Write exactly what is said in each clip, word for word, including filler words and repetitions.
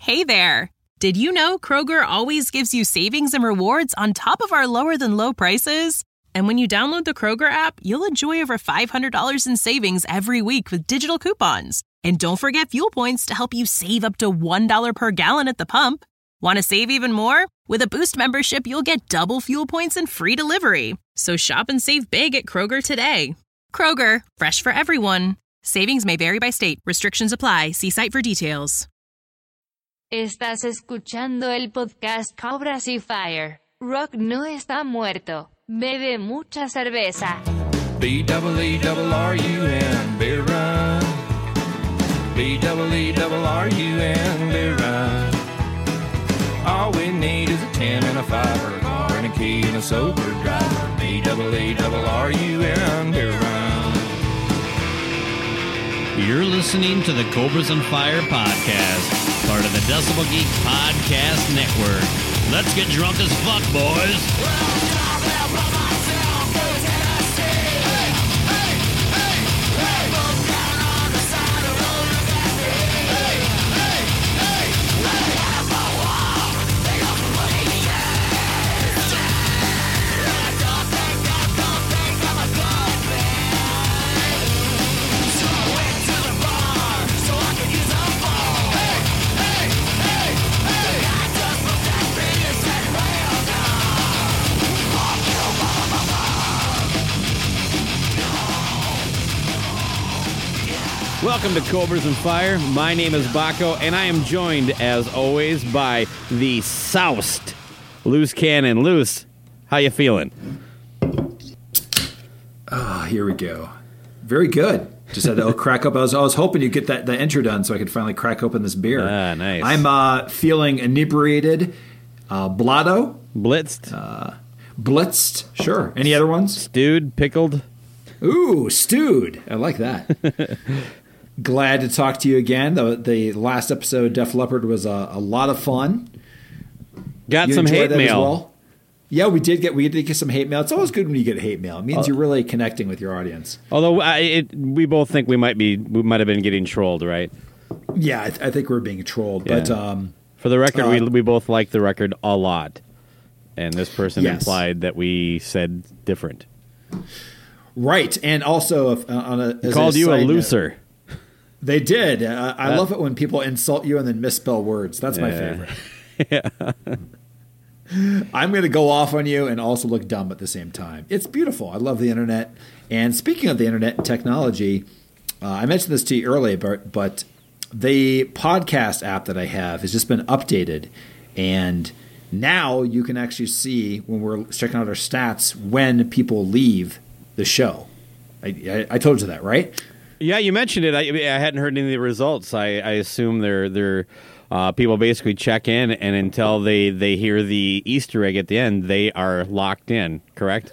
Hey there! Did you know Kroger always gives you savings and rewards on top of our lower-than-low prices? And when you download the Kroger app, you'll enjoy over five hundred dollars in savings every week with digital coupons. And don't forget fuel points to help you save up to one dollar per gallon at the pump. Want to save even more? With a Boost membership, you'll get double fuel points and free delivery. So shop and save big at Kroger today. Kroger, fresh for everyone. Savings may vary by state. Restrictions apply. See site for details. Estás escuchando el podcast Cobras y Fire. Rock no está muerto. Bebe mucha cerveza. B double E double R U N beer run. B double E double R U N beer run. All we need is a ten and a five or a car and a key and a sober driver. B double E double R U N beer run. You're listening to the Cobras and Fire podcast, part of the Decibel Geek Podcast Network. Let's get drunk as fuck, boys. Welcome to Cobras and Fire. My name is Baco, and I am joined, as always, by the soused Loose Cannon. Loose, how you feeling? Ah, oh, here we go. Very good. Just had to crack up. I was, I was hoping you'd get that the intro done so I could finally crack open this beer. Ah, nice. I'm uh, feeling inebriated, uh, blotto, blitzed, uh, blitzed. Sure. Any other ones? Stewed, pickled. Ooh, stewed. I like that. Glad to talk to you again. The, the last episode, Def Leppard, was a, a lot of fun. Got you some hate mail. Well? Yeah, we did get we did get some hate mail. It's always good when you get hate mail. It means uh, you're really connecting with your audience. Although I, it, we both think we might be we might have been getting trolled, right? Yeah, I, th- I think we're being trolled. Yeah. But um, for the record, uh, we we both like the record a lot, and this person yes. implied that we said different. Right, and also if, uh, on a as called a you a note, looser. They did. Uh, I uh, love it when people insult you and then misspell words. That's my yeah. favorite. yeah. I'm going to go off on you and also look dumb at the same time. It's beautiful. I love the internet. And speaking of the internet and technology, uh, I mentioned this to you earlier, but, but the podcast app that I have has just been updated. And now you can actually see when we're checking out our stats when people leave the show. I, I, I told you that, right? Yeah, you mentioned it. I, I hadn't heard any of the results. I, I assume they're they're uh, people basically check in, and until they, they hear the Easter egg at the end, they are locked in. Correct?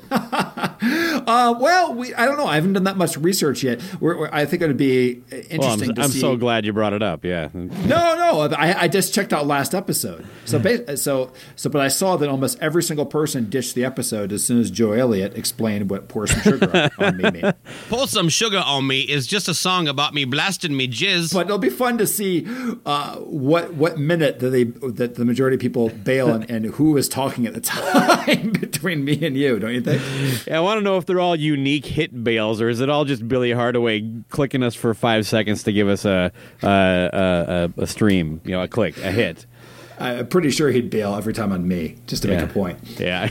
uh, well, we I don't know. I haven't done that much research yet. We're, we're, I think it would be interesting. Well, I'm, to I'm see. so glad you brought it up. Yeah. No, no. I, I just checked out last episode. So, ba- so, so, but I saw that almost every single person ditched the episode as soon as Joe Elliott explained what "Pour Some Sugar on Me" meant. "Pour Some Sugar on Me" is just a song about me blasting me jizz. But it'll be fun to see uh, what what minute that they that the majority of people bail and, and who was talking at the time between me and you. Don't you think? Yeah, I want to know if they're all unique hit bails, or is it all just Billy Hardaway clicking us for five seconds to give us a a, a, a stream, you know, a click, a hit. I'm pretty sure he'd bail every time on me, just to yeah. make a point. Yeah.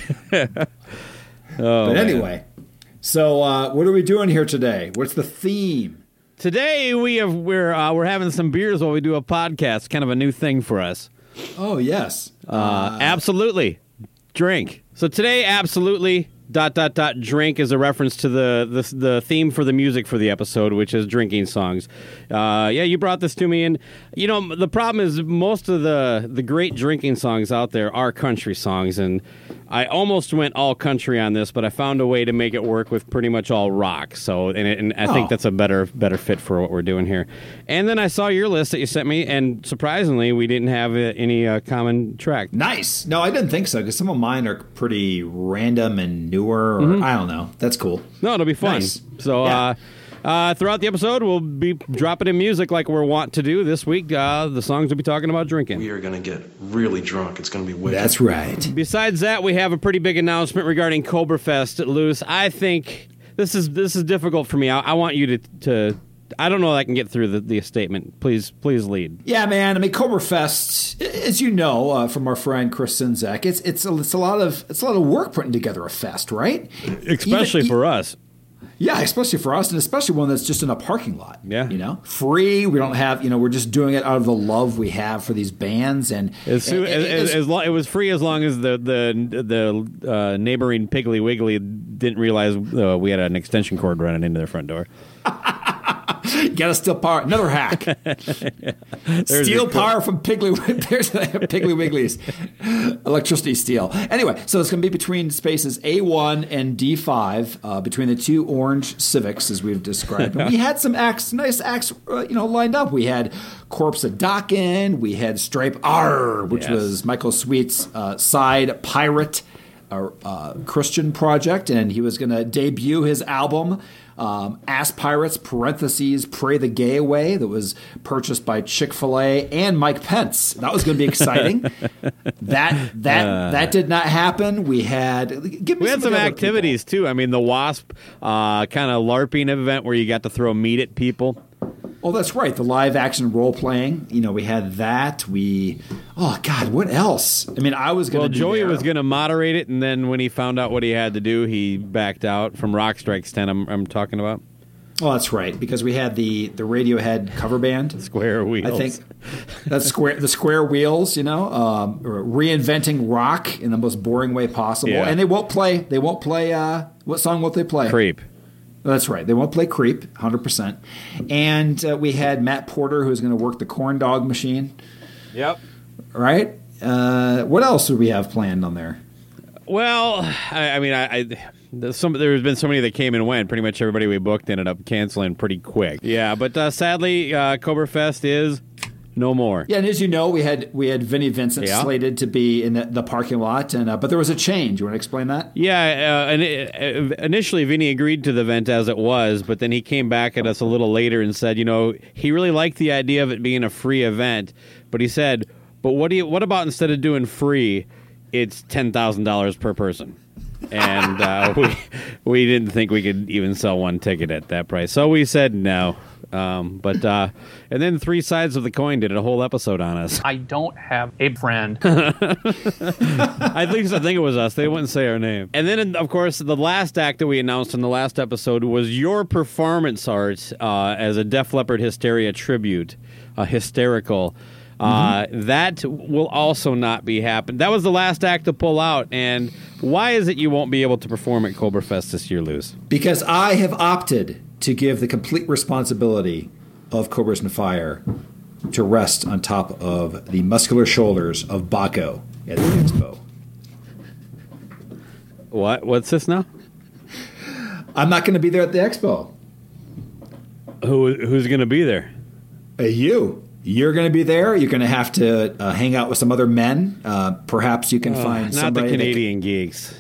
oh, but anyway, man. so uh, what are we doing here today? What's the theme? Today we have we're uh, we're having some beers while we do a podcast. Kind of a new thing for us. Oh yes, uh, uh, absolutely. Drink. So today, absolutely. Dot dot dot drink is a reference to the, the the theme for the music for the episode, which is drinking songs. Uh, yeah, you brought this to me, and you know the problem is most of the the great drinking songs out there are country songs, and I almost went all country on this, but I found a way to make it work with pretty much all rock. So, and, it, and I oh. think that's a better better fit for what we're doing here. And then I saw your list that you sent me, and surprisingly, we didn't have uh, any uh, common track. Nice. No, I didn't think so, because some of mine are pretty random and newer, or mm-hmm. I don't know. That's cool. No, it'll be fun. Nice. So, yeah. uh, Uh, throughout the episode, we'll be dropping in music like we're wont to do. This week, uh, the songs we'll be talking about drinking. We are going to get really drunk. It's going to be wicked. That's right. Besides that, we have a pretty big announcement regarding Cobrafest at Loose. I think this is this is difficult for me. I, I want you to, to... I don't know if I can get through the, the statement. Please, please lead. Yeah, man. I mean, Cobrafest, as you know uh, from our friend Chris Sinzak, it's it's a, it's a lot of it's a lot of work putting together a fest, right? Especially Even, for us. Yeah, especially for us, and especially one that's just in a parking lot. Yeah, you know, free. We don't have, you know, we're just doing it out of the love we have for these bands, and as soon, and, as, as, as long, it was free as long as the the the uh, neighboring Piggly Wiggly didn't realize uh, we had an extension cord running into their front door. Got to steal power. Another hack. Steal power from Piggly, Piggly Wigglies. Electricity steal. Anyway, so it's going to be between spaces A one and D five, uh, between the two orange Civics, as we've described. And we had some acts, nice acts, uh, you know, lined up. We had Corpse of Dokken. We had Stripe R, which yes. was Michael Sweet's uh, side pirate uh, uh, Christian project, and he was going to debut his album. Um, Ass Pirates, parentheses, Pray the Gay Away, that was purchased by Chick-fil-A and Mike Pence. That was going to be exciting. that that uh, that did not happen. We had give me we had some activities, people. too. I mean, the WASP uh, kind of LARPing event where you got to throw meat at people. Oh, that's right. The live action role playing. You know, we had that. We, oh God, what else? I mean, I was going to. Well, do Joey there. was going to moderate it, and then when he found out what he had to do, he backed out from Rock Strikes ten. I'm, I'm talking about. Oh, that's right. Because we had the the Radiohead cover band, Square Wheels. I think that's square the Square Wheels. You know, um, reinventing rock in the most boring way possible. Yeah. And they won't play. They won't play. Uh, what song won't they play? Creep. That's right. They won't play Creep, one hundred percent. And uh, we had Matt Porter, who's going to work the corn dog machine. Yep. Right? Uh, what else do we have planned on there? Well, I, I mean, I, I there's some, there's been so many that came and went. Pretty much everybody we booked ended up canceling pretty quick. Yeah, but uh, sadly, uh, Cobrafest is no more. Yeah, and as you know, we had we had Vinnie Vincent yeah. slated to be in the, the parking lot, and uh, but there was a change. You want to explain that? Yeah, uh, and it, uh, initially Vinnie agreed to the event as it was, but then he came back at us a little later and said, you know, he really liked the idea of it being a free event, but he said, but what do you? What about instead of doing free, it's ten thousand dollars per person? And uh, we we didn't think we could even sell one ticket at that price, so we said no. Um, but uh, and then Three Sides of the Coin did a whole episode on us. I don't have a friend. At least I think it was us. They wouldn't say our name. And then, of course, the last act that we announced in the last episode was your performance art uh, as a Def Leppard Hysteria tribute, uh, hysterical. Uh, mm-hmm. That will also not be happening. That was the last act to pull out. And why is it you won't be able to perform at Cobrafest this year, Luz? Because I have opted to give the complete responsibility of Cobras and Fire to rest on top of the muscular shoulders of Baco at the Expo. What? What's this now? I'm not going to be there at the Expo. Who Who's going to be there? Uh, you. You're going to be there. You're going to have to uh, hang out with some other men. Uh, perhaps you can uh, find not somebody. Not the Canadian geeks.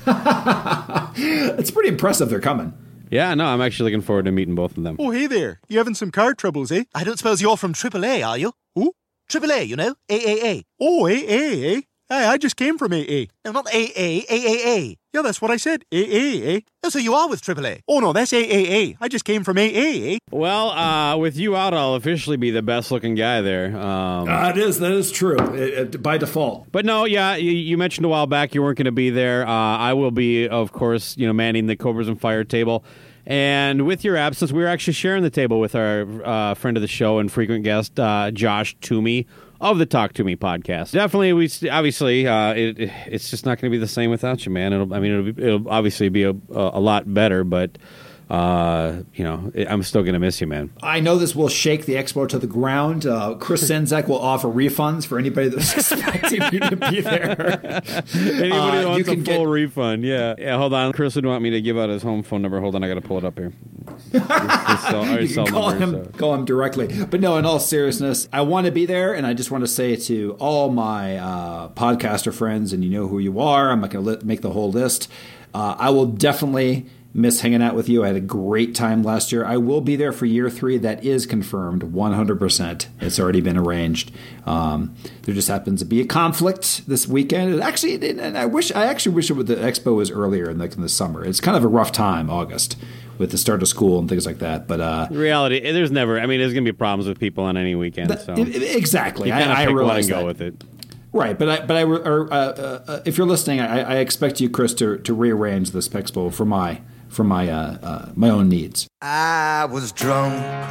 It's pretty impressive they're coming. Yeah, no, I'm actually looking forward to meeting both of them. Oh, hey there. You having some car troubles, eh? I don't suppose you're from triple A, are you? Who? triple A, you know? A A A. Oh, A A, eh? Hey, I just came from A A. No, not A A, A A A. Yeah, that's what I said. A A, eh? Oh, so you are with triple A? Oh, no, that's A A A. I just came from A A, eh? Well, uh, with you out, I'll officially be the best-looking guy there. Um, uh, it is. That is true, it, it, by default. But no, yeah, you, you mentioned a while back you weren't going to be there. Uh, I will be, of course, you know, manning the Cobras and Fire table. And with your absence, we were actually sharing the table with our uh, friend of the show and frequent guest, uh, Josh Toomey of the Talk To Me podcast. Definitely, we obviously, uh, it, it's just not going to be the same without you, man. It'll, I mean, it'll, be, it'll obviously be a, a lot better, but uh, you know, I'm still going to miss you, man. I know this will shake the Expo to the ground. Uh, Chris Sinzak will offer refunds for anybody that's expecting you to be there. Anybody uh, who wants a full get... refund, yeah. Yeah, hold on. Chris would want me to give out his home phone number. Hold on, I got to pull it up here. His, his cell, his you cell can call number, him, so. call him directly. But no, in all seriousness, I want to be there, and I just want to say to all my uh, podcaster friends, and you know who you are, I'm not going to make the whole list, uh, I will definitely miss hanging out with you. I had a great time last year. I will be there for year three. That is confirmed, one hundred percent. It's already been arranged. Um, there just happens to be a conflict this weekend. It actually, and I wish, I actually wish it would, the expo was earlier in the, in the summer. It's kind of a rough time, August, with the start of school and things like that. But uh, reality, there's never. I mean, there's going to be problems with people on any weekend. That, so exactly, you kind of I, pick I realize one and go that. with it. Right, but I, but I, or, uh, uh, if you're listening, I, I expect you, Chris, to, to rearrange this Pexpo for my for my uh, uh, my own needs. I was drunk,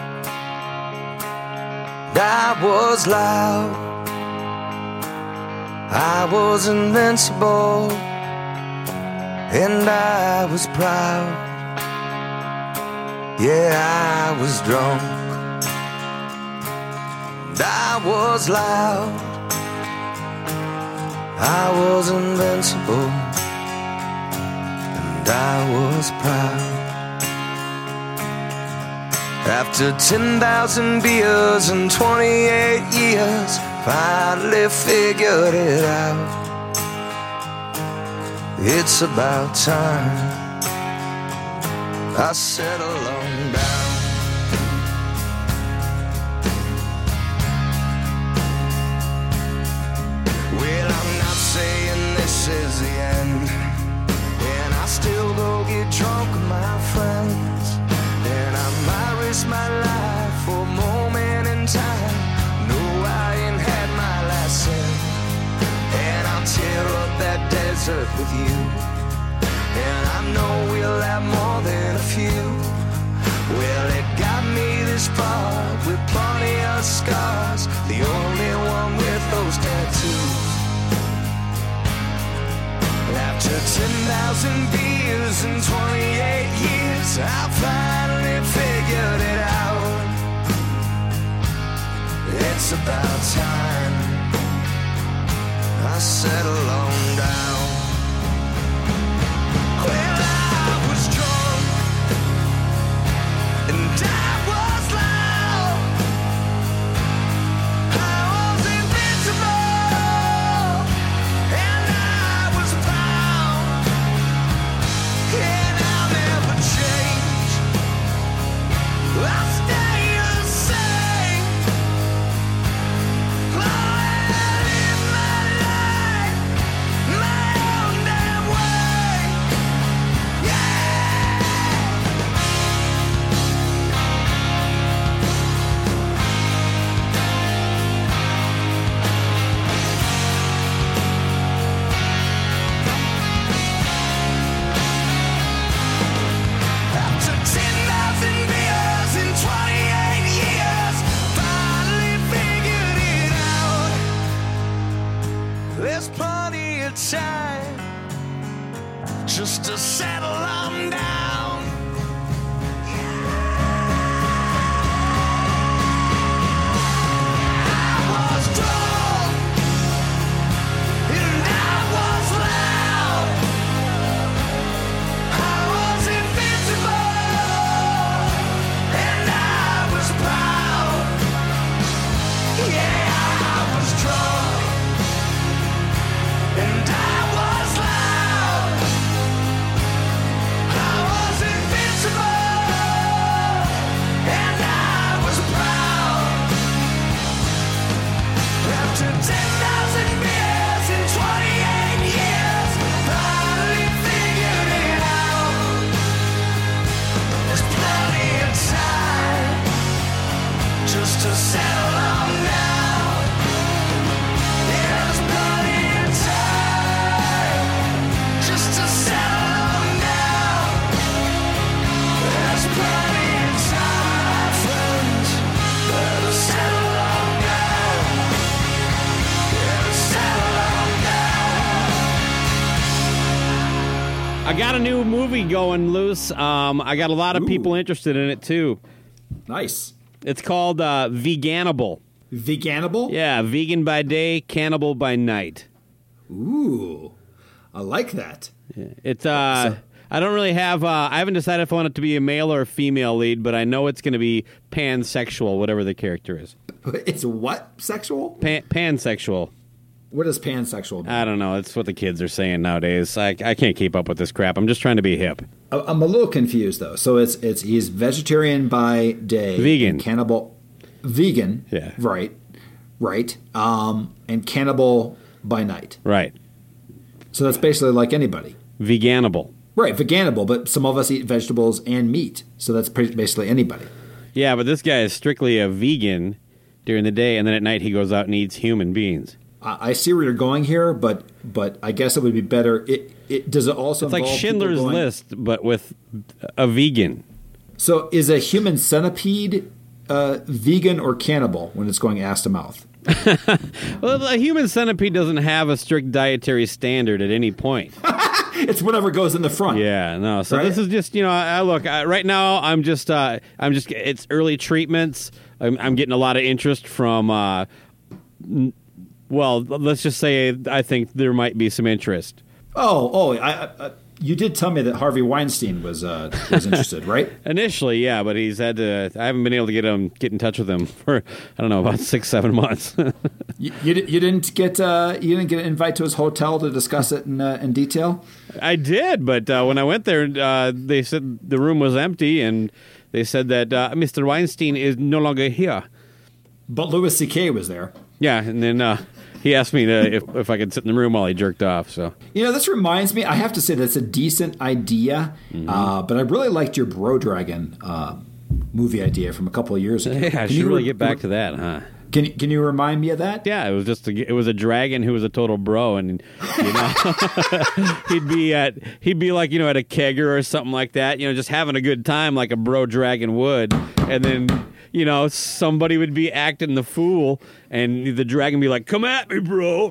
I was loud, I was invincible, and I was proud. Yeah, I was drunk, and I was loud, I was invincible, and I was proud. After ten thousand beers and twenty-eight years, finally figured it out. It's about time I settle on down. Well, I'm not saying this is the end, and I still go get drunk with my friends, and I might risk my life for a moment in time. No, I ain't had my last cent, and I'll tear up that desert with you, and I know we'll have more than a few. Well, it got me this far with plenty of scars, the only one with those tattoos. After ten thousand beers and twenty-eight years, I finally figured it out. It's about time I settle on down. Well, I was drunk and I was loud, I was invincible, and I was proud. And I'll never change, I'll stay the same. I'll live my life my own damn way. Yeah. After ten thousand beers and twenty-eight years, finally figured it out. There's plenty of time just to settle on down. I was drunk and I was loud, I was invincible, and I was proud. Yeah, I was drunk and I was loud, I was invincible, and I was proud. After ten thousand beers and twenty-eight years, finally figured it out. There's plenty of time just to settle on down. There's plenty of time just to settle on down. There's plenty of time, my friends, to settle on down. Yeah, to settle on down. I got a new movie going loose. Um, I got a lot of people interested in it too. Nice. It's called uh, Veganable. Veganable? Yeah, vegan by day, cannibal by night. Ooh, I like that. Yeah. It's uh, So- I don't really have. Uh, I haven't decided if I want it to be a male or a female lead, but I know it's going to be pansexual, whatever the character is. It's what? Sexual? Pan- pansexual. what is pansexual mean? I don't know. It's what the kids are saying nowadays. I, I can't keep up with this crap. I'm just trying to be hip. I'm a little confused though. So it's it's he's vegetarian by day, Vegan. and cannibal, vegan. Yeah. Right. Right. Um, and cannibal by night. Right. So that's basically like anybody. Veganable. Right, veganable, but some of us eat vegetables and meat, so that's pretty, basically anybody. Yeah, but this guy is strictly a vegan during the day, and then at night he goes out and eats human beings. I, I see where you're going here, but but I guess it would be better. It, it does it also It's like involve Schindler's people going- List, but with a vegan. So is a human centipede uh, vegan or cannibal when it's going ass to mouth? Well, a human centipede doesn't have a strict dietary standard at any point. It's whatever goes in the front. Yeah, no. So Right? this is just, you know, I, look, I, right now I'm just, uh, I'm just, it's early treatments. I'm, I'm getting a lot of interest from, uh, n- well, let's just say I think there might be some interest. Oh, oh, I, I, you did tell me that Harvey Weinstein was uh, was interested, right? Initially, yeah, but he's had to, I haven't been able to get him, get in touch with him for, I don't know, about six, seven months. You, you, di- you didn't get uh, you didn't get an invite to his hotel to discuss it in uh, in detail. I did, but uh, when I went there, uh, they said the room was empty, and they said that uh, Mister Weinstein is no longer here. But Louis C K was there. Yeah, and then uh, he asked me to, if, if I could sit in the room while he jerked off. So You know, this reminds me, I have to say that's a decent idea, Mm-hmm. uh, but I really liked your Bro Dragon uh, movie idea from a couple of years ago. yeah, I Can should you really re- get back to that, huh? Can you- Can you remind me of that? Yeah, it was just a, it was a dragon who was a total bro, and you know he'd be at he'd be like you know at a kegger or something like that, you know, just having a good time like a bro dragon would, and then you know somebody would be acting the fool, and the dragon be like, "Come at me, bro."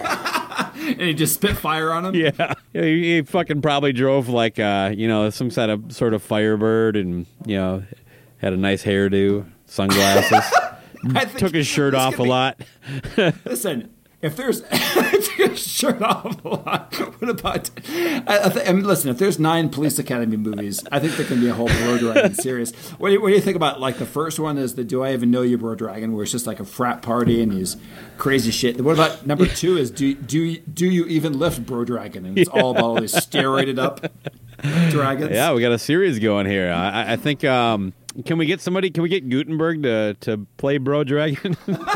And he just spit fire on him? Yeah, he, he fucking probably drove like uh, you know some sort of sort of Firebird, and you know had a nice hairdo, sunglasses. I think Took his shirt it's off a gonna lot. be- Listen, if there's if his shirt off a lot, what about? I, I, th- I mean, listen, if there's nine Police Academy movies, I think there can be a whole Bro Dragon series. What do, you, what do you think about like the first one? Is the Do I Even Know You, Bro Dragon, where it's just like a frat party and he's crazy shit. What about number two? Is do do do you even lift, Bro Dragon? And it's Yeah. all about all these steroided up dragons. Yeah, we got a series going here. I, I think. Um, can we get somebody? Can we get Gutenberg to, to play Bro Dragon?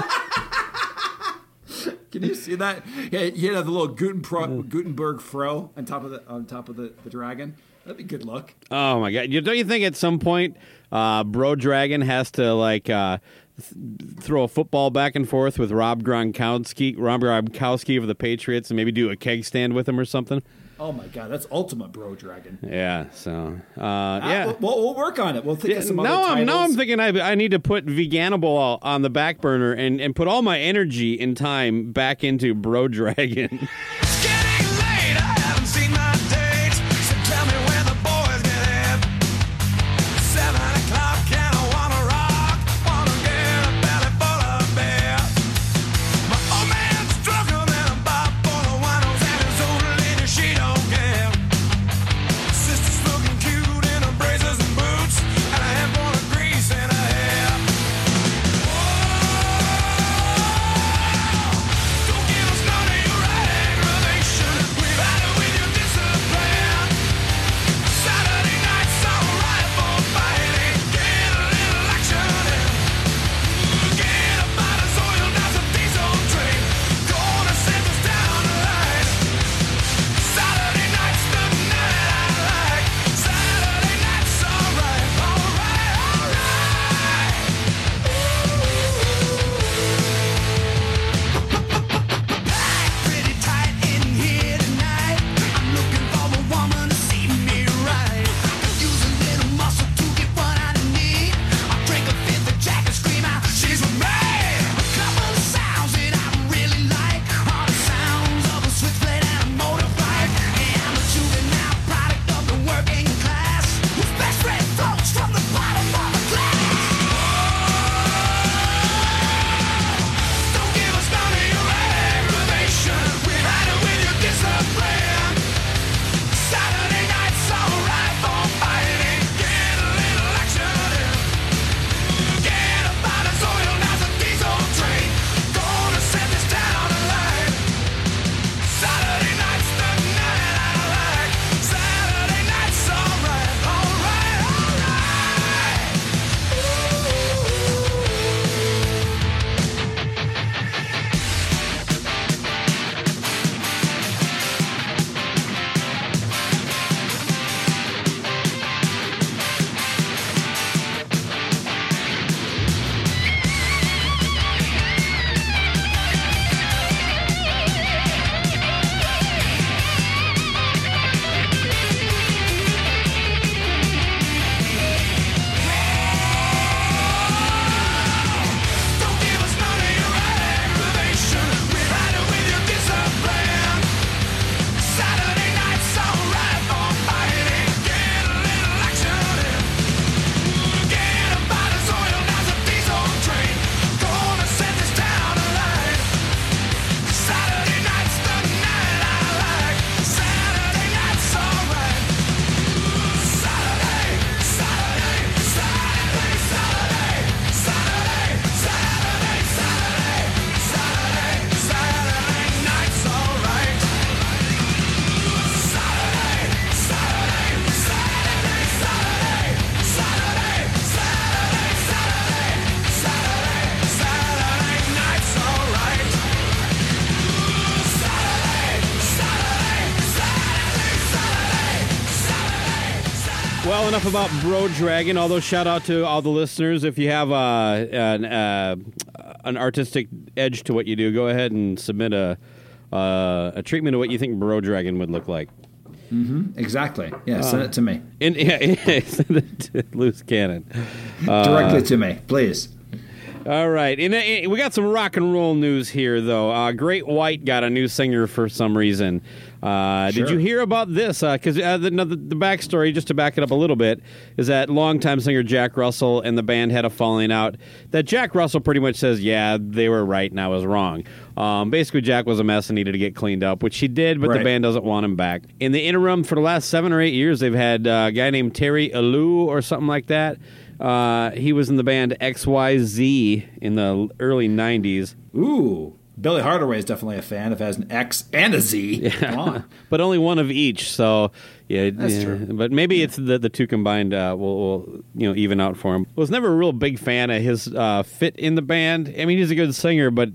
Can you see that? Yeah, you have the little Guten Pro, Gutenberg fro on top of the on top of the, the dragon. That'd be a good look. Oh my god! You, don't you think at some point, uh, Bro Dragon has to like uh, th- throw a football back and forth with Rob Gronkowski, Rob Gronkowski of the Patriots, and maybe do a keg stand with him or something? Oh my god, that's ultimate Bro Dragon. Yeah. So uh, Ah, yeah. we'll, we'll we'll work on it. We'll think Yeah, of some now other I'm now I'm titles. thinking I, I need to put Veganable on the back burner and, and put all my energy and time back into Bro Dragon. Well, enough about Bro Dragon. Although, shout out to all the listeners. If you have uh, an, uh, an artistic edge to what you do, go ahead and submit a uh, a treatment of what you think Bro Dragon would look like. Mm-hmm. Exactly. Yeah, uh, send it to me. In, yeah, send it to Loose Cannon. Uh, Directly to me, please. All right. In, in, we got some rock and roll news here, though. Uh, Great White got a new singer for some reason. Uh, sure. Did you hear about this? Because uh, uh, the, the, the backstory, just to back it up a little bit, is that longtime singer Jack Russell and the band had a falling out. That Jack Russell pretty much says, yeah, they were right and I was wrong. Um, basically, Jack was a mess and needed to get cleaned up, which he did, but right. the band doesn't want him back. In the interim, for the last seven or eight years, they've had uh, a guy named Terry Alou or something like that. Uh, he was in the band X Y Z in the early nineties. Ooh. Billy Hardaway is definitely a fan if it has an X and a Z. Yeah. Come on. But only one of each, so yeah. That's yeah. true. But maybe it's the, the two combined uh, will, will you know even out for him. Was never a real big fan of his uh, fit in the band. I mean, he's a good singer, but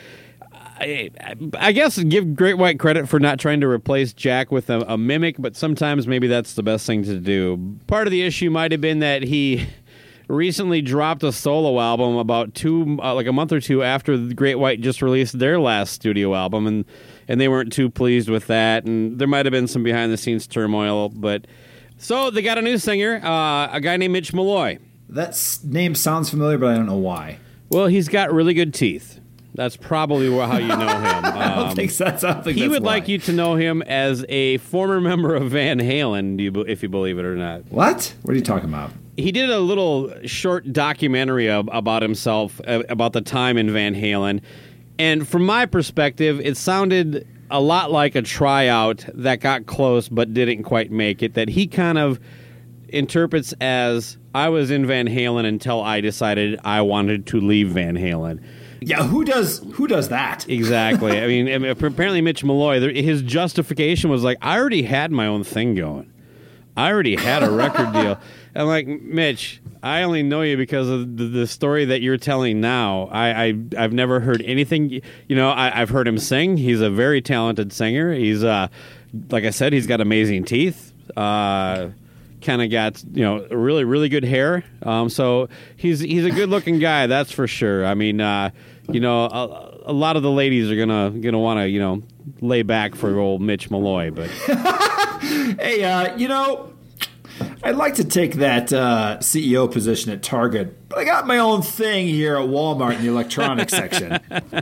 I, I guess give Great White credit for not trying to replace Jack with a, a mimic, but sometimes maybe that's the best thing to do. Part of the issue might have been that he recently dropped a solo album about two, uh, like a month or two after the Great White just released their last studio album, and and they weren't too pleased with that, and there might have been some behind the scenes turmoil. But so they got a new singer, uh, a guy named Mitch Malloy. That name sounds familiar, but I don't know why. Well, he's got really good teeth. That's probably how you know him. Um, I don't think so. I don't think he that's would why. like you to know him as a former member of Van Halen, do you, if you believe it or not. What? What are you talking about? He did a little short documentary about himself, about the time in Van Halen. And from my perspective, it sounded a lot like a tryout that got close but didn't quite make it, that he kind of interprets as, I was in Van Halen until I decided I wanted to leave Van Halen. Yeah, who does who does that? Exactly. I mean, apparently Mitch Malloy, his justification was like, I already had my own thing going. I already had a record deal. I'm like, Mitch, I only know you because of the, the story that you're telling now. I, I, I've never heard anything. You know, I, I've heard him sing. He's a very talented singer. He's, uh, like I said, he's got amazing teeth. Uh, kind of got, you know, really, really good hair. Um, so he's he's a good-looking guy, that's for sure. I mean, uh, you know, a, a lot of the ladies are gonna gonna want to, you know, lay back for old Mitch Malloy. But hey, uh, you know, I'd like to take that uh, C E O position at Target, but I got my own thing here at Walmart in the electronics section.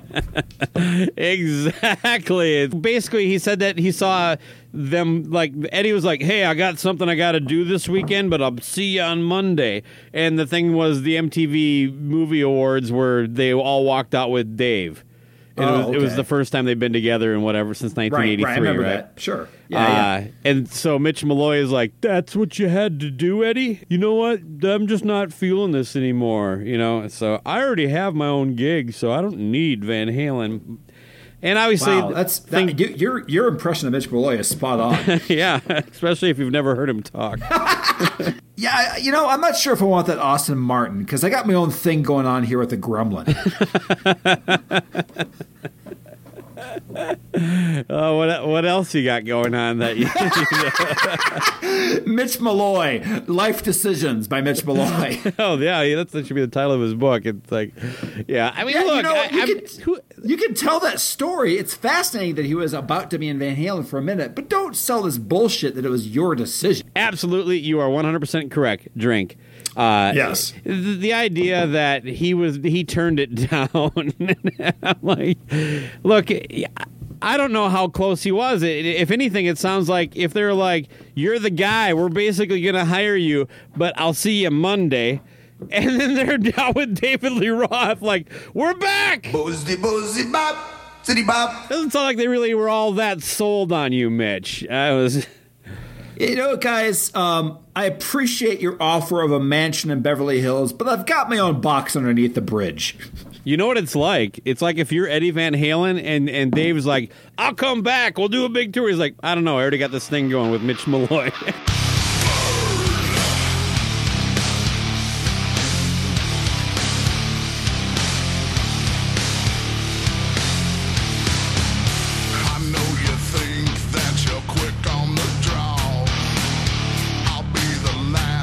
Exactly. Basically, he said that he saw them, like, Eddie was like, hey, I got something I got to do this weekend, but I'll see you on Monday. And the thing was the M T V Movie Awards where they all walked out with Dave. And oh, it, was, okay. it was the first time they've been together in whatever since nineteen eighty-three, right? Right, I remember right? that. Sure. Yeah, uh, yeah. And so Mitch Malloy is like, that's what you had to do, Eddie? You know what? I'm just not feeling this anymore, you know? So I already have my own gig, so I don't need Van Halen. And obviously, wow, that's that, you, your your impression of Mitch Malloy is spot on. Yeah, especially if you've never heard him talk. Yeah, you know, I'm not sure if I want that Austin Martin, because I got my own thing going on here with the Gremlin. Oh, what what else you got going on that you, you know? Mitch Malloy, Life Decisions by Mitch Malloy. Oh yeah, that's, that should be the title of his book. It's like, yeah, I mean, yeah, look, you, know, I, you, can, who, you can tell that story. It's fascinating that he was about to be in Van Halen for a minute, but don't sell this bullshit that it was your decision. Absolutely, you are one hundred percent correct. Drink. Uh, yes. The, the idea that he was he turned it down. I'm like, look, I don't know how close he was. If anything, it sounds like if they're like, you're the guy, we're basically going to hire you, but I'll see you Monday. And then they're down with David Lee Roth, like, we're back. Boozy, boozy, bop, city bop. Doesn't sound like they really were all that sold on you, Mitch. I was. You know, guys, um, I appreciate your offer of a mansion in Beverly Hills, but I've got my own box underneath the bridge. You know what it's like? It's like if you're Eddie Van Halen and, and Dave's like, I'll come back, we'll do a big tour. He's like, I don't know, I already got this thing going with Mitch Malloy. The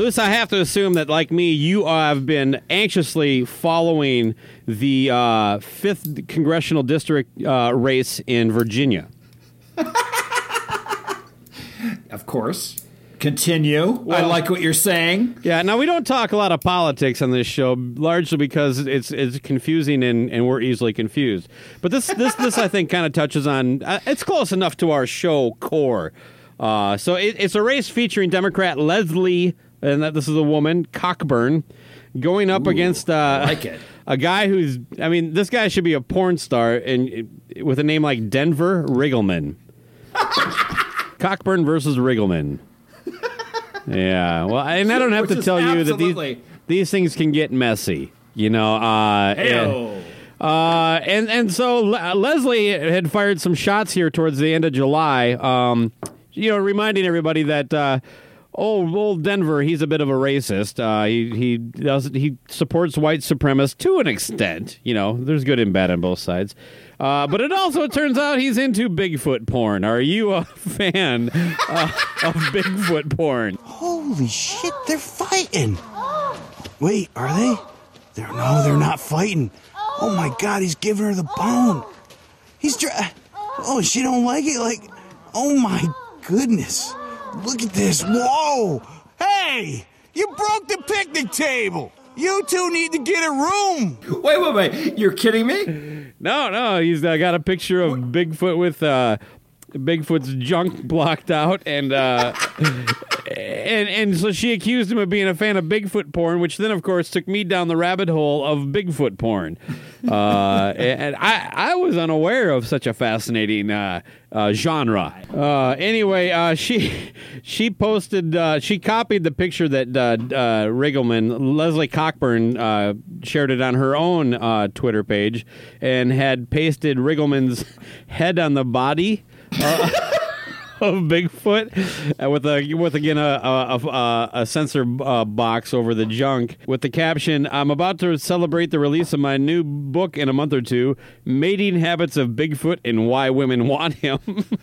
Luce, I have to assume that, like me, you have been anxiously following the uh, fifth congressional district uh, race in Virginia. Of course. Continue. Well, I like what you're saying. Yeah, now we don't talk a lot of politics on this show, largely because it's it's confusing and, and we're easily confused. But this this this I think kind of touches on. Uh, it's close enough to our show core. Uh, so it, it's a race featuring Democrat Leslie, and that this is a woman, Cockburn, going up Ooh, against uh, I like it. a guy who's. I mean, this guy should be a porn star, and with a name like Denver Riggleman. Cockburn versus Riggleman. Yeah, well, and I don't have Which to tell you that absolutely- these these things can get messy, you know. Uh, and, uh, and and so Le- Leslie had fired some shots here towards the end of July. Um, you know, reminding everybody that uh, old old Denver, he's a bit of a racist. Uh, he he does he supports white supremacists to an extent. You know, there's good and bad on both sides. Uh, but it also turns out he's into Bigfoot porn. Are you a fan uh, of Bigfoot porn? Holy shit, they're fighting. Wait, are they? They're, no, they're not fighting. Oh my God, he's giving her the bone. He's dra- Oh, she don't like it? Like, oh my goodness. Look at this. Whoa. Hey, you broke the picnic table. You two need to get a room. Wait, wait, wait. You're kidding me? No, no. He's uh, got a picture of Bigfoot with uh, Bigfoot's junk blocked out, and uh, and and so she accused him of being a fan of Bigfoot porn, which then, of course, took me down the rabbit hole of Bigfoot porn. Uh, and I I was unaware of such a fascinating uh, uh, genre. Uh, anyway, uh, she she posted uh, she copied the picture that uh, uh, Riggleman Leslie Cockburn uh, shared it on her own uh, Twitter page and had pasted Riggleman's head on the body Uh, of Bigfoot, uh, with a with again a a, a, a censor uh, box over the junk with the caption, "I'm about to celebrate the release of my new book in a month or two, Mating Habits of Bigfoot and Why Women Want Him."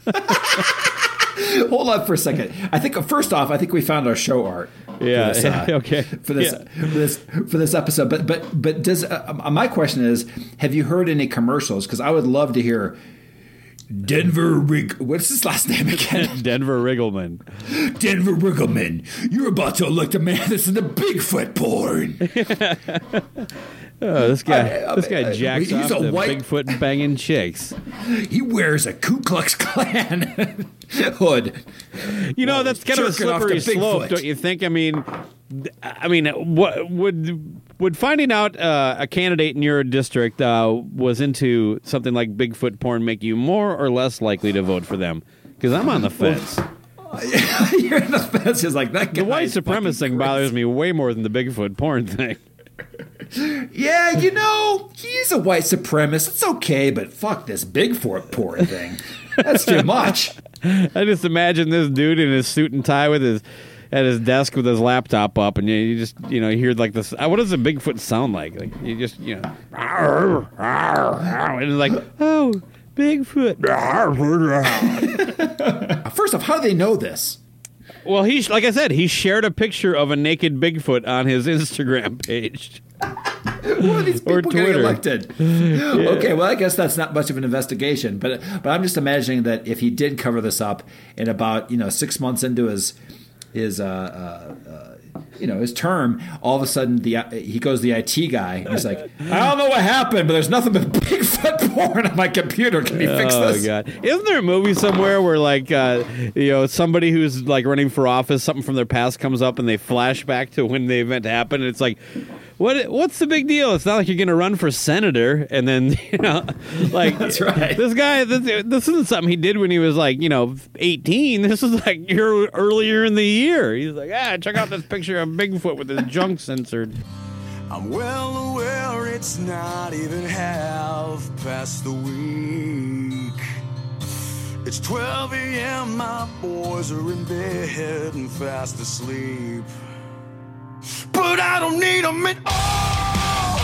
Hold on for a second. I think first off, I think we found our show art. Yeah. For this, uh, okay. For this, Yeah. for this, for this episode. But but but does uh, my question is, have you heard any commercials? Because I would love to hear. Denver Rig... What's his last name again? Denver Riggleman. Denver Riggleman. You're about to elect a man that's into Bigfoot porn. Oh, this guy, I- I- this guy I- jacks he's off a to white- Bigfoot banging chicks. He wears a Ku Klux Klan hood. You know, While that's he's kind of a jerking off slippery to slope, Bigfoot. don't you think? I mean, th- I mean, what would would finding out uh, a candidate in your district uh, was into something like Bigfoot porn make you more or less likely to vote for them? Because I'm on the fence. You're on the fence. It's like that guy. The white is supremacist thing fucking bothers me way more than the Bigfoot porn thing. Yeah, you know, he's a white supremacist. It's okay, but fuck this Bigfoot porn thing. That's too much. I just imagine this dude in his suit and tie with his at his desk with his laptop up, and you, you just you know you hear like this. What does a Bigfoot sound like? Like you just you know, and it's like, oh, Bigfoot. First off, how do they know this? Well, he like I said, he shared a picture of a naked Bigfoot on his Instagram page. Who are these people Or getting Twitter. elected? Okay, well, I guess that's not much of an investigation, but but I'm just imagining that if he did cover this up, and about you know six months into his his uh, uh, uh, you know his term, all of a sudden the uh, he goes to the I T guy and he's like, I don't know what happened, but there's nothing but Bigfoot porn on my computer. Can you fix Oh this? God! Isn't there a movie somewhere where like uh, you know somebody who's like running for office, something from their past comes up, and they flash back to when the event happened, and it's like, what? What's the big deal? It's not like you're going to run for senator, and then you know, like That's right. This guy, this, this isn't something he did when he was like you know eighteen. This is like year earlier in the year. He's like, ah, check out this picture of Bigfoot with his junk censored. I'm well aware it's not even half past the week. It's twelve a.m., my boys are in bed and fast asleep. But I don't need them at all.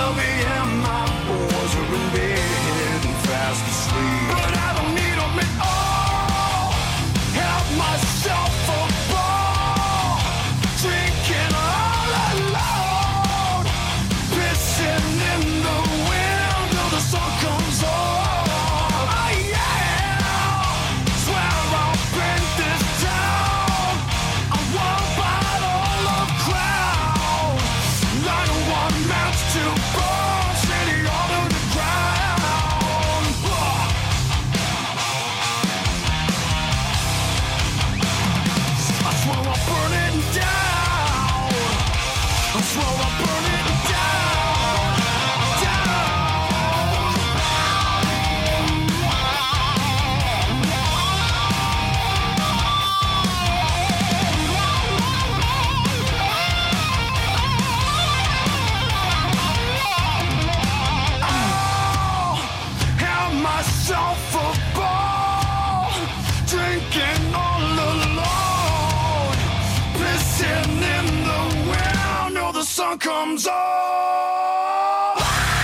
twelve a.m. my boys are in bed and fast asleep. But I don't need them at all. Have myself a ball, drinking all alone, pissing in the wind till the sun comes on. Oh yeah, swear I'll paint this town. I won't bottle of crown. nine oh one match to burn, city all to the ground. I swear I'll burn it down. I swear I'll burn it down. Oh, have myself a ball, drinking all alone, pissing in the wind till the sun comes on.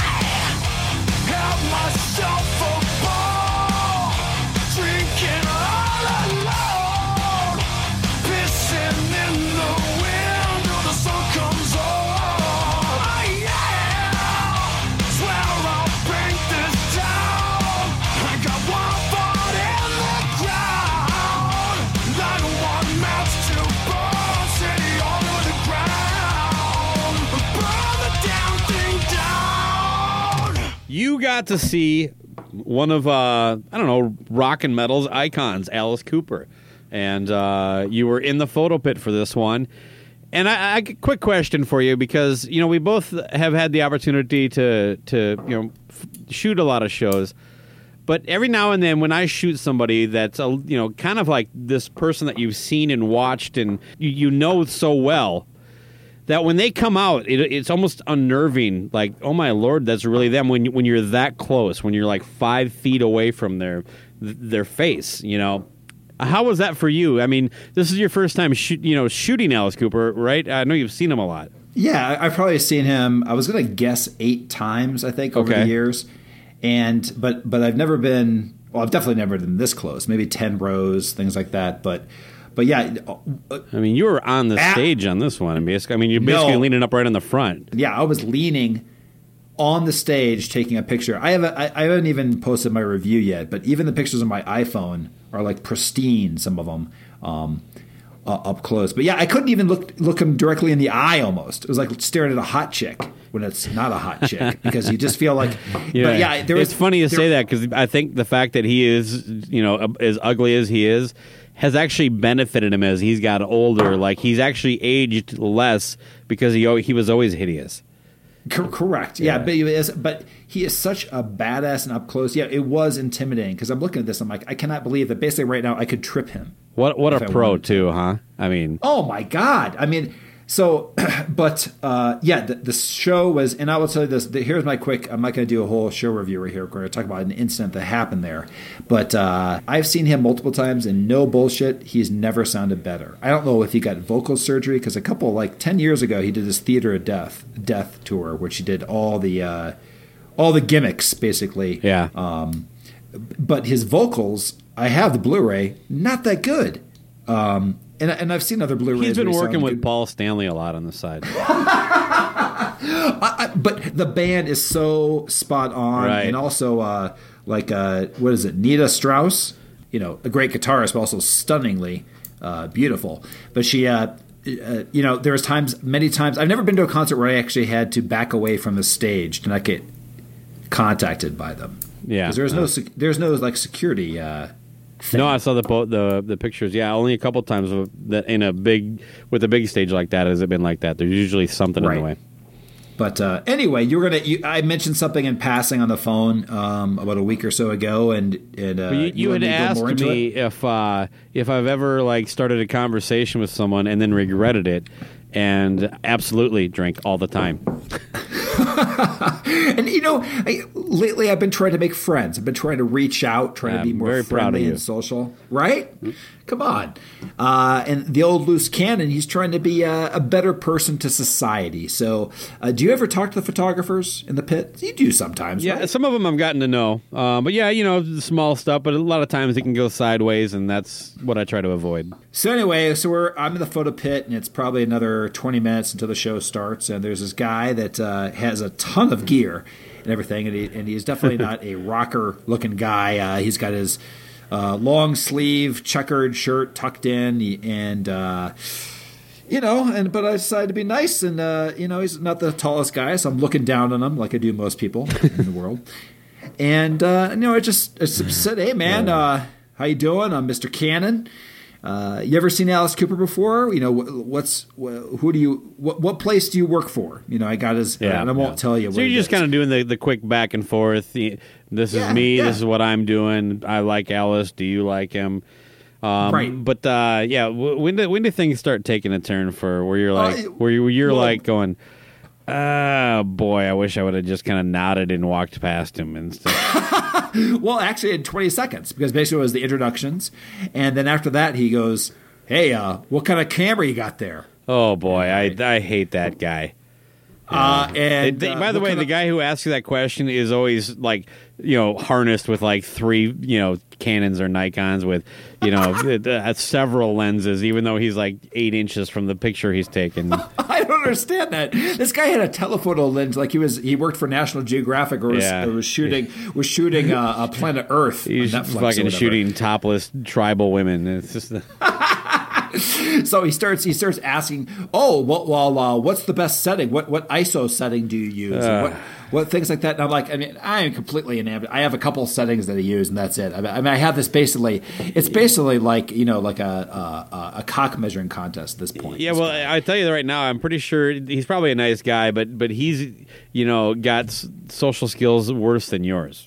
Have myself a ball, drinking all alone, pissing in the wind till the sun comes on. Oh yeah, swear I'll paint this town. I got one foot in the ground, nine oh one match to burn, city all to the ground. Burn the damn thing down. You got to see one of, uh, I don't know, rock and metal's icons, Alice Cooper. And uh, you were in the photo pit for this one. And I, I quick question for you, because, you know, we both have had the opportunity to, to you know, f- shoot a lot of shows. But every now and then when I shoot somebody that's, a, you know, kind of like this person that you've seen and watched and you, you know so well, that when they come out, it, it's almost unnerving. Like, oh my Lord, that's really them. When you, when you're that close, when you're like five feet away from their their face, you know. How was that for you? I mean, this is your first time, shoot, you know, shooting Alice Cooper, right? I know you've seen him a lot. Yeah, I- I've probably seen him. I was going to guess eight times, I think, over Okay. the years. And but but I've never been. Well, I've definitely never been this close. Maybe ten rows, things like that. But but yeah. uh, I mean, you were on the At- stage on this one. I mean, basically, I mean, you're basically No. leaning up right in the front. Yeah, I was leaning on the stage taking a picture. I haven't I, I haven't even posted my review yet, but even the pictures on my iPhone are like pristine. Some of them um, uh, up close. But yeah, I couldn't even look look him directly in the eye. Almost, it was like staring at a hot chick when it's not a hot chick, because you just feel like. Yeah, But yeah, there was, it's funny to there- say that, because I think the fact that he is, you know, as ugly as he is, has actually benefited him as he's got older. Like, he's actually aged less because he al- he was always hideous. Cor- correct. Yeah, But, he is, but he is such a badass and up close. Yeah, it was intimidating, because I'm looking at this. I'm like, I cannot believe that basically right now I could trip him. What what if a I pro wanted to. too, huh? I mean, Oh my God. I mean, so, but uh, yeah, the, the show was, and I will tell you this, the, here's my quick, I'm not going to do a whole show review right here. We're going to talk about an incident that happened there. But uh, I've seen him multiple times, and no bullshit, he's never sounded better. I don't know if he got vocal surgery, because a couple, like ten years ago, he did this Theater of Death, Death tour, which he did all the, uh, all the gimmicks, basically. Yeah. Um, but his vocals, I have the Blu-ray, not that good. Um, and, and I've seen other Blu-rays. he's been where he working sounded with good. Paul Stanley a lot on the side. I, I, but the band is so spot on, Right. and also uh, like uh, what is it, Nita Strauss? You know, a great guitarist, but also stunningly uh, beautiful. But she, uh, uh, you know, there was times, many times. I've never been to a concert where I actually had to back away from the stage to not get contacted by them. Yeah, because there's uh, no, sec- there's no like security. Uh, thing. No, I saw the po- the the pictures. Yeah, only a couple times of that in a big with a big stage like that has it been like that. There's usually something in Right. the way. But uh, anyway, you were gonna. You, I mentioned something in passing on the phone um, about a week or so ago, and and uh, But you, you had wanted to go asked more into me it? if uh, if I've ever like started a conversation with someone and then regretted it, and absolutely drink all the time. And you know, I, lately I've been trying to make friends. I've been trying to reach out, trying Yeah, to be I'm more very proud of friendly you. and social, right? Come on. Uh, and the old loose cannon, he's trying to be a, a better person to society. So uh, do you ever talk to the photographers in the pit? You do sometimes, Yeah, right? some of them I've gotten to know. Uh, but yeah, you know, the small stuff, but a lot of times it can go sideways, and that's what I try to avoid. So anyway, so we're I'm in the photo pit, and it's probably another twenty minutes until the show starts, and there's this guy that uh, has a ton of gear and everything, and, he, and he's definitely not a rocker-looking guy. Uh, he's got his uh, long sleeve checkered shirt tucked in, and uh, you know, and but I decided to be nice, and uh, you know, he's not the tallest guy, so I'm looking down on him like I do most people in the world, and uh, you know, I just, I just said, "Hey, man, uh, how you doing? I'm Mister Cannon." Uh, you ever seen Alice Cooper before? You know, what's who do you what, what place do you work for? You know, I got his, Yeah, and I won't yeah. tell you. So what you're it just is. kind of doing the, the quick back and forth. The- This is Yeah, me. yeah. This is what I'm doing. I like Alice. Do you like him? Um, Right. But uh, yeah, w- when do when do things start taking a turn for where you're like Uh, where you, you're well- like going, oh boy, I wish I would have just kind of nodded and walked past him instead. Well, actually, in twenty seconds, because basically it was the introductions, and then after that he goes, "Hey, uh, what kind of camera you got there?" Oh boy, I I hate that guy. Uh, and They- uh, by the what way, kind the of- guy who asks you that question is always like, you know, harnessed with like three, you know, Canons or Nikons with, you know, uh, several lenses, even though he's like eight inches from the picture he's taken. I don't understand that. This guy had a telephoto lens, like he was. He worked for National Geographic, or was, Yeah. or was shooting was shooting uh, a Planet Earth. He's on Netflix or fucking whatever. shooting topless tribal women. It's just. So he starts. He starts asking, "Oh, well, well uh, what's the best setting? What what I S O setting do you use? And Uh. what what things like that?" And I'm like, I mean, I am completely enamored. I have a couple of settings that I use, and that's it. I mean, I, mean, I have this basically. It's basically like you know, like a a, a cock measuring contest at this point. Yeah, well, I tell you right now, I'm pretty sure he's probably a nice guy, but but he's, you know, got s- social skills worse than yours.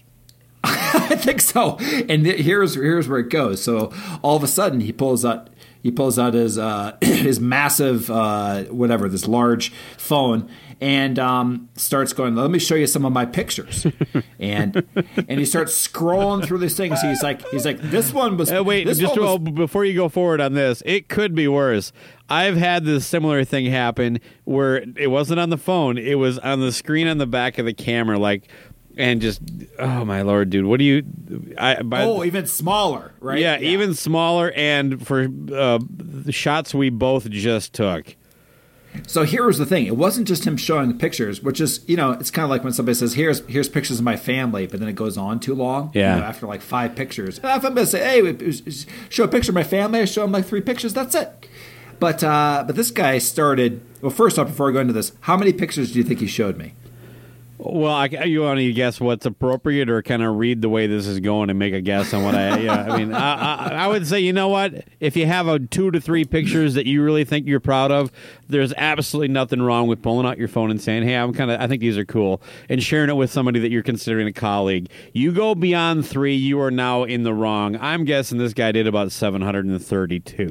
I think so. And th- here's here's where it goes. So all of a sudden he pulls out he pulls out his uh, his massive uh, whatever this large phone and um, starts going, "Let me show you some of my pictures." and and he starts scrolling through these things. He's like he's like this one was Uh, wait, this just one well, was, before you go forward on this, it could be worse. I've had this similar thing happen where it wasn't on the phone; it was on the screen on the back of the camera, like. And just, oh my lord, dude, what do you? I, by, oh even smaller, right? yeah, even smaller, and for uh, the shots we both just took. So here was the thing. It wasn't just him showing pictures, which is, you know, it's kind of like when somebody says, here's here's pictures of my family, but then it goes on too long. Yeah. You know, after like five pictures. And if I'm going to say, hey, show a picture of my family, I show him like three pictures, that's it. But, uh, but this guy started, well, first off, before I go into this, how many pictures do you think he showed me? Well, I, you want to guess what's appropriate, or kind of read the way this is going and make a guess on what I? Yeah, I mean, I, I, I would say, you know what? If you have a two to three pictures that you really think you're proud of, there's absolutely nothing wrong with pulling out your phone and saying, "Hey, I'm kind of, I think these are cool," and sharing it with somebody that you're considering a colleague. You go beyond three, you are now in the wrong. I'm guessing this guy did about seven hundred thirty-two.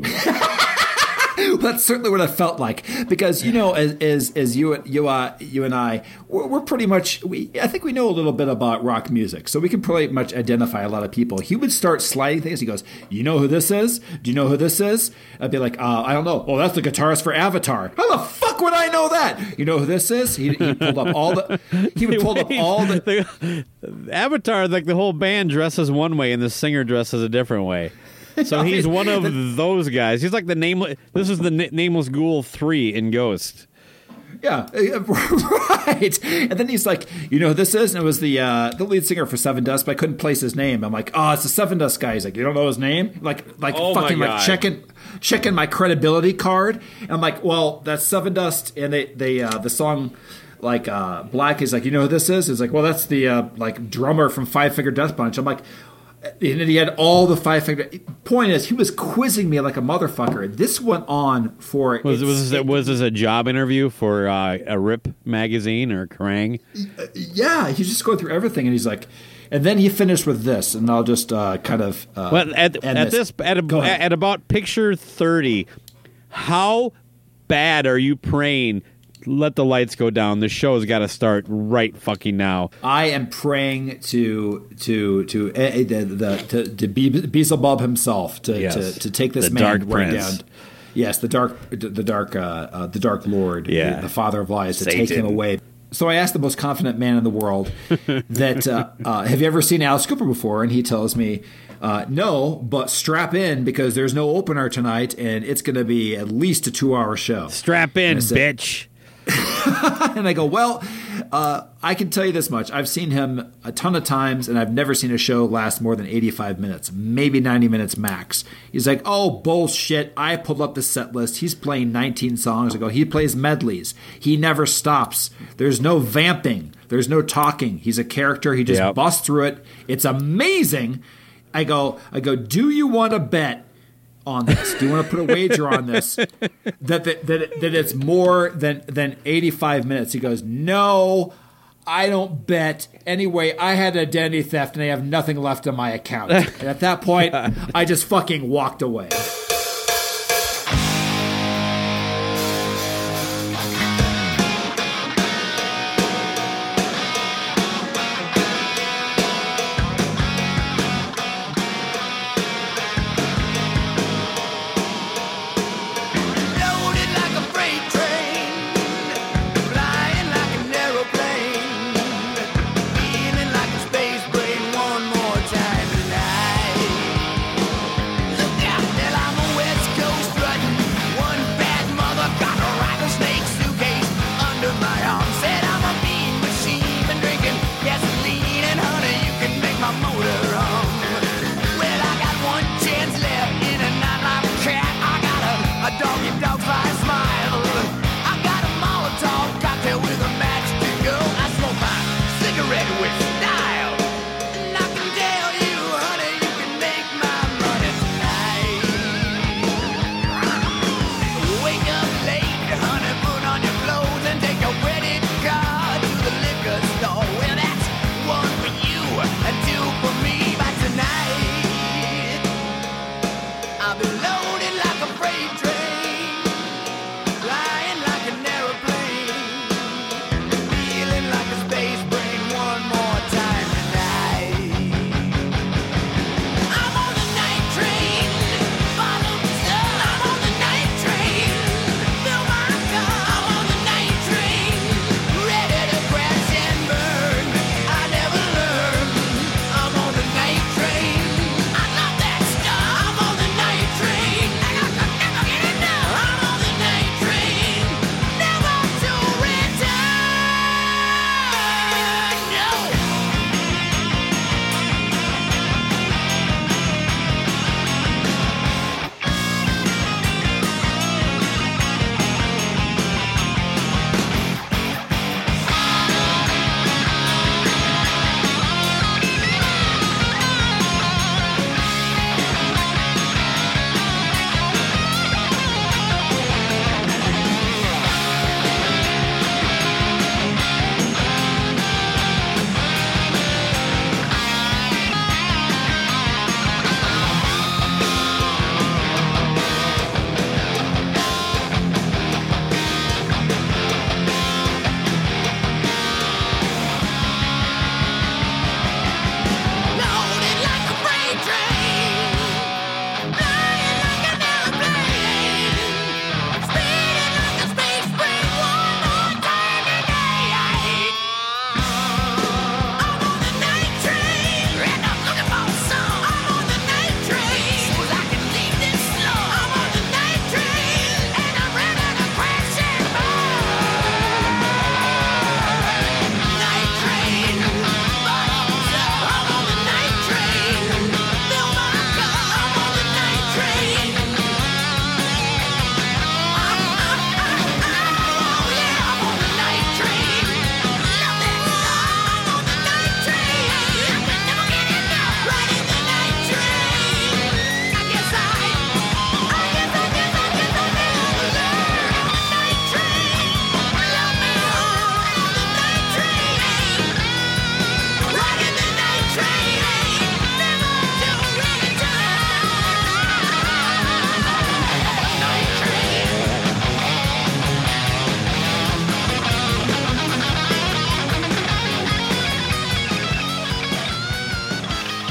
That's certainly what I felt like, because you know, as as, as you you uh, you and I, we're, we're pretty much. We I think we know a little bit about rock music, so we can pretty much identify a lot of people. He would start sliding things. He goes, "You know who this is? Do you know who this is?" I'd be like, uh, "I don't know." "Oh, that's the guitarist for Avatar." "How the fuck would I know that?" "You know who this is?" He, he pulled up all the. He would pull up all the. the Avatar, like the whole band dresses one way and the singer dresses a different way. So he's one of those guys. He's like the nameless. This is the na- Nameless Ghoul three in Ghost. Yeah, right. And then he's like, "You know who this is?" And it was the uh, the lead singer for Seven Dust, but I couldn't place his name. I'm like, "Oh, it's the Seven Dust guy." He's like, "You don't know his name?" Like, like Oh my fucking like God. checking checking my credibility card. And I'm like, "Well, that's Seven Dust," and they they uh, the song. Like uh, Black is like, "You know who this is?" It's like, "Well, that's the uh, like drummer from Five Finger Death Punch." I'm like, and then he had all the Five Finger. Point is, he was quizzing me like a motherfucker. This went on for Was it's- was this, was this a job interview for uh, a Rip magazine or Kerrang? yeah, he's just going through everything, and he's like, and then he finished with this, and I'll just uh, kind of uh, Well, at end at this at, a, Go ahead. at about picture thirty, how bad are you praying let the lights go down. The show's got to start right fucking now. I am praying to to to uh, the, the to, to Be- Beelzebub himself to, Yes. to to take this The man Dark right Prince. down. Yes, the dark the dark uh, uh, the dark Lord, Yeah. the, the father of lies, to Satan. take him away. So I asked the most confident man in the world that uh, uh, have you ever seen Alice Cooper before? And he tells me, uh, no, but strap in because there's no opener tonight, and it's going to be at least a two-hour show. Strap in, And I said- bitch. And I go, well, uh, I can tell you this much. I've seen him a ton of times, and I've never seen a show last more than eighty-five minutes, maybe ninety minutes max. He's like, oh, bullshit. I pulled up the set list. He's playing nineteen songs. I go, he plays medleys. He never stops. There's no vamping. There's no talking. He's a character. He just Yep. busts through it. It's amazing. I go, I go, do you want to bet on this? Do you want to put a wager on this that that that, that it's more than than eighty-five minutes? He goes, no, I don't bet. Anyway, I had identity theft and I have nothing left on my account. And at that point, I just fucking walked away. Loaded like a freight train, flying like an aeroplane, feeling like a space brain one more time tonight. Look out, Nell, I'm a West Coast strutting. One bad mother got a rattlesnake suitcase under my arm. Said I'm a mean machine, been drinking gasoline, and honey, you can make my motor run. Well, I got one chance left in a nightlife cat. I got a, a doggy dog fire smile. I got a Molotov cocktail with a match to go. I smoke my cigarette with style. And I can tell you, honey, you can make my money tonight. Wake up late, honey, put on your clothes and take your credit card to the liquor store. Well, that's one for you and two for me by tonight. I'll be loaded like a freight train, flying like an aeroplane, feeling like a space brain one more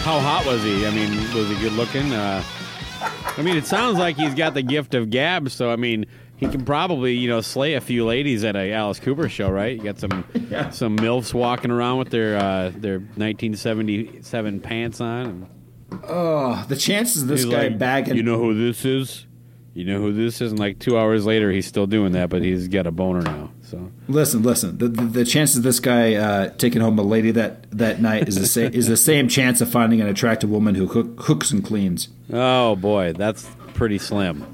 How hot was he? I mean, was he good looking? Uh, I mean, it sounds like he's got the gift of gab, so, I mean, he can probably, you know, slay a few ladies at a Alice Cooper show, right? You got some yeah. some MILFs walking around with their uh, their nineteen seventy-seven pants on. Oh, the chances of this he's guy like, bagging... You know who this is? You know who this is? And like two hours later, he's still doing that, but he's got a boner now. So listen, listen. The the, the chances of this guy uh, taking home a lady that, that night is the same is the same chance of finding an attractive woman who cook, cooks and cleans. Oh boy, that's pretty slim.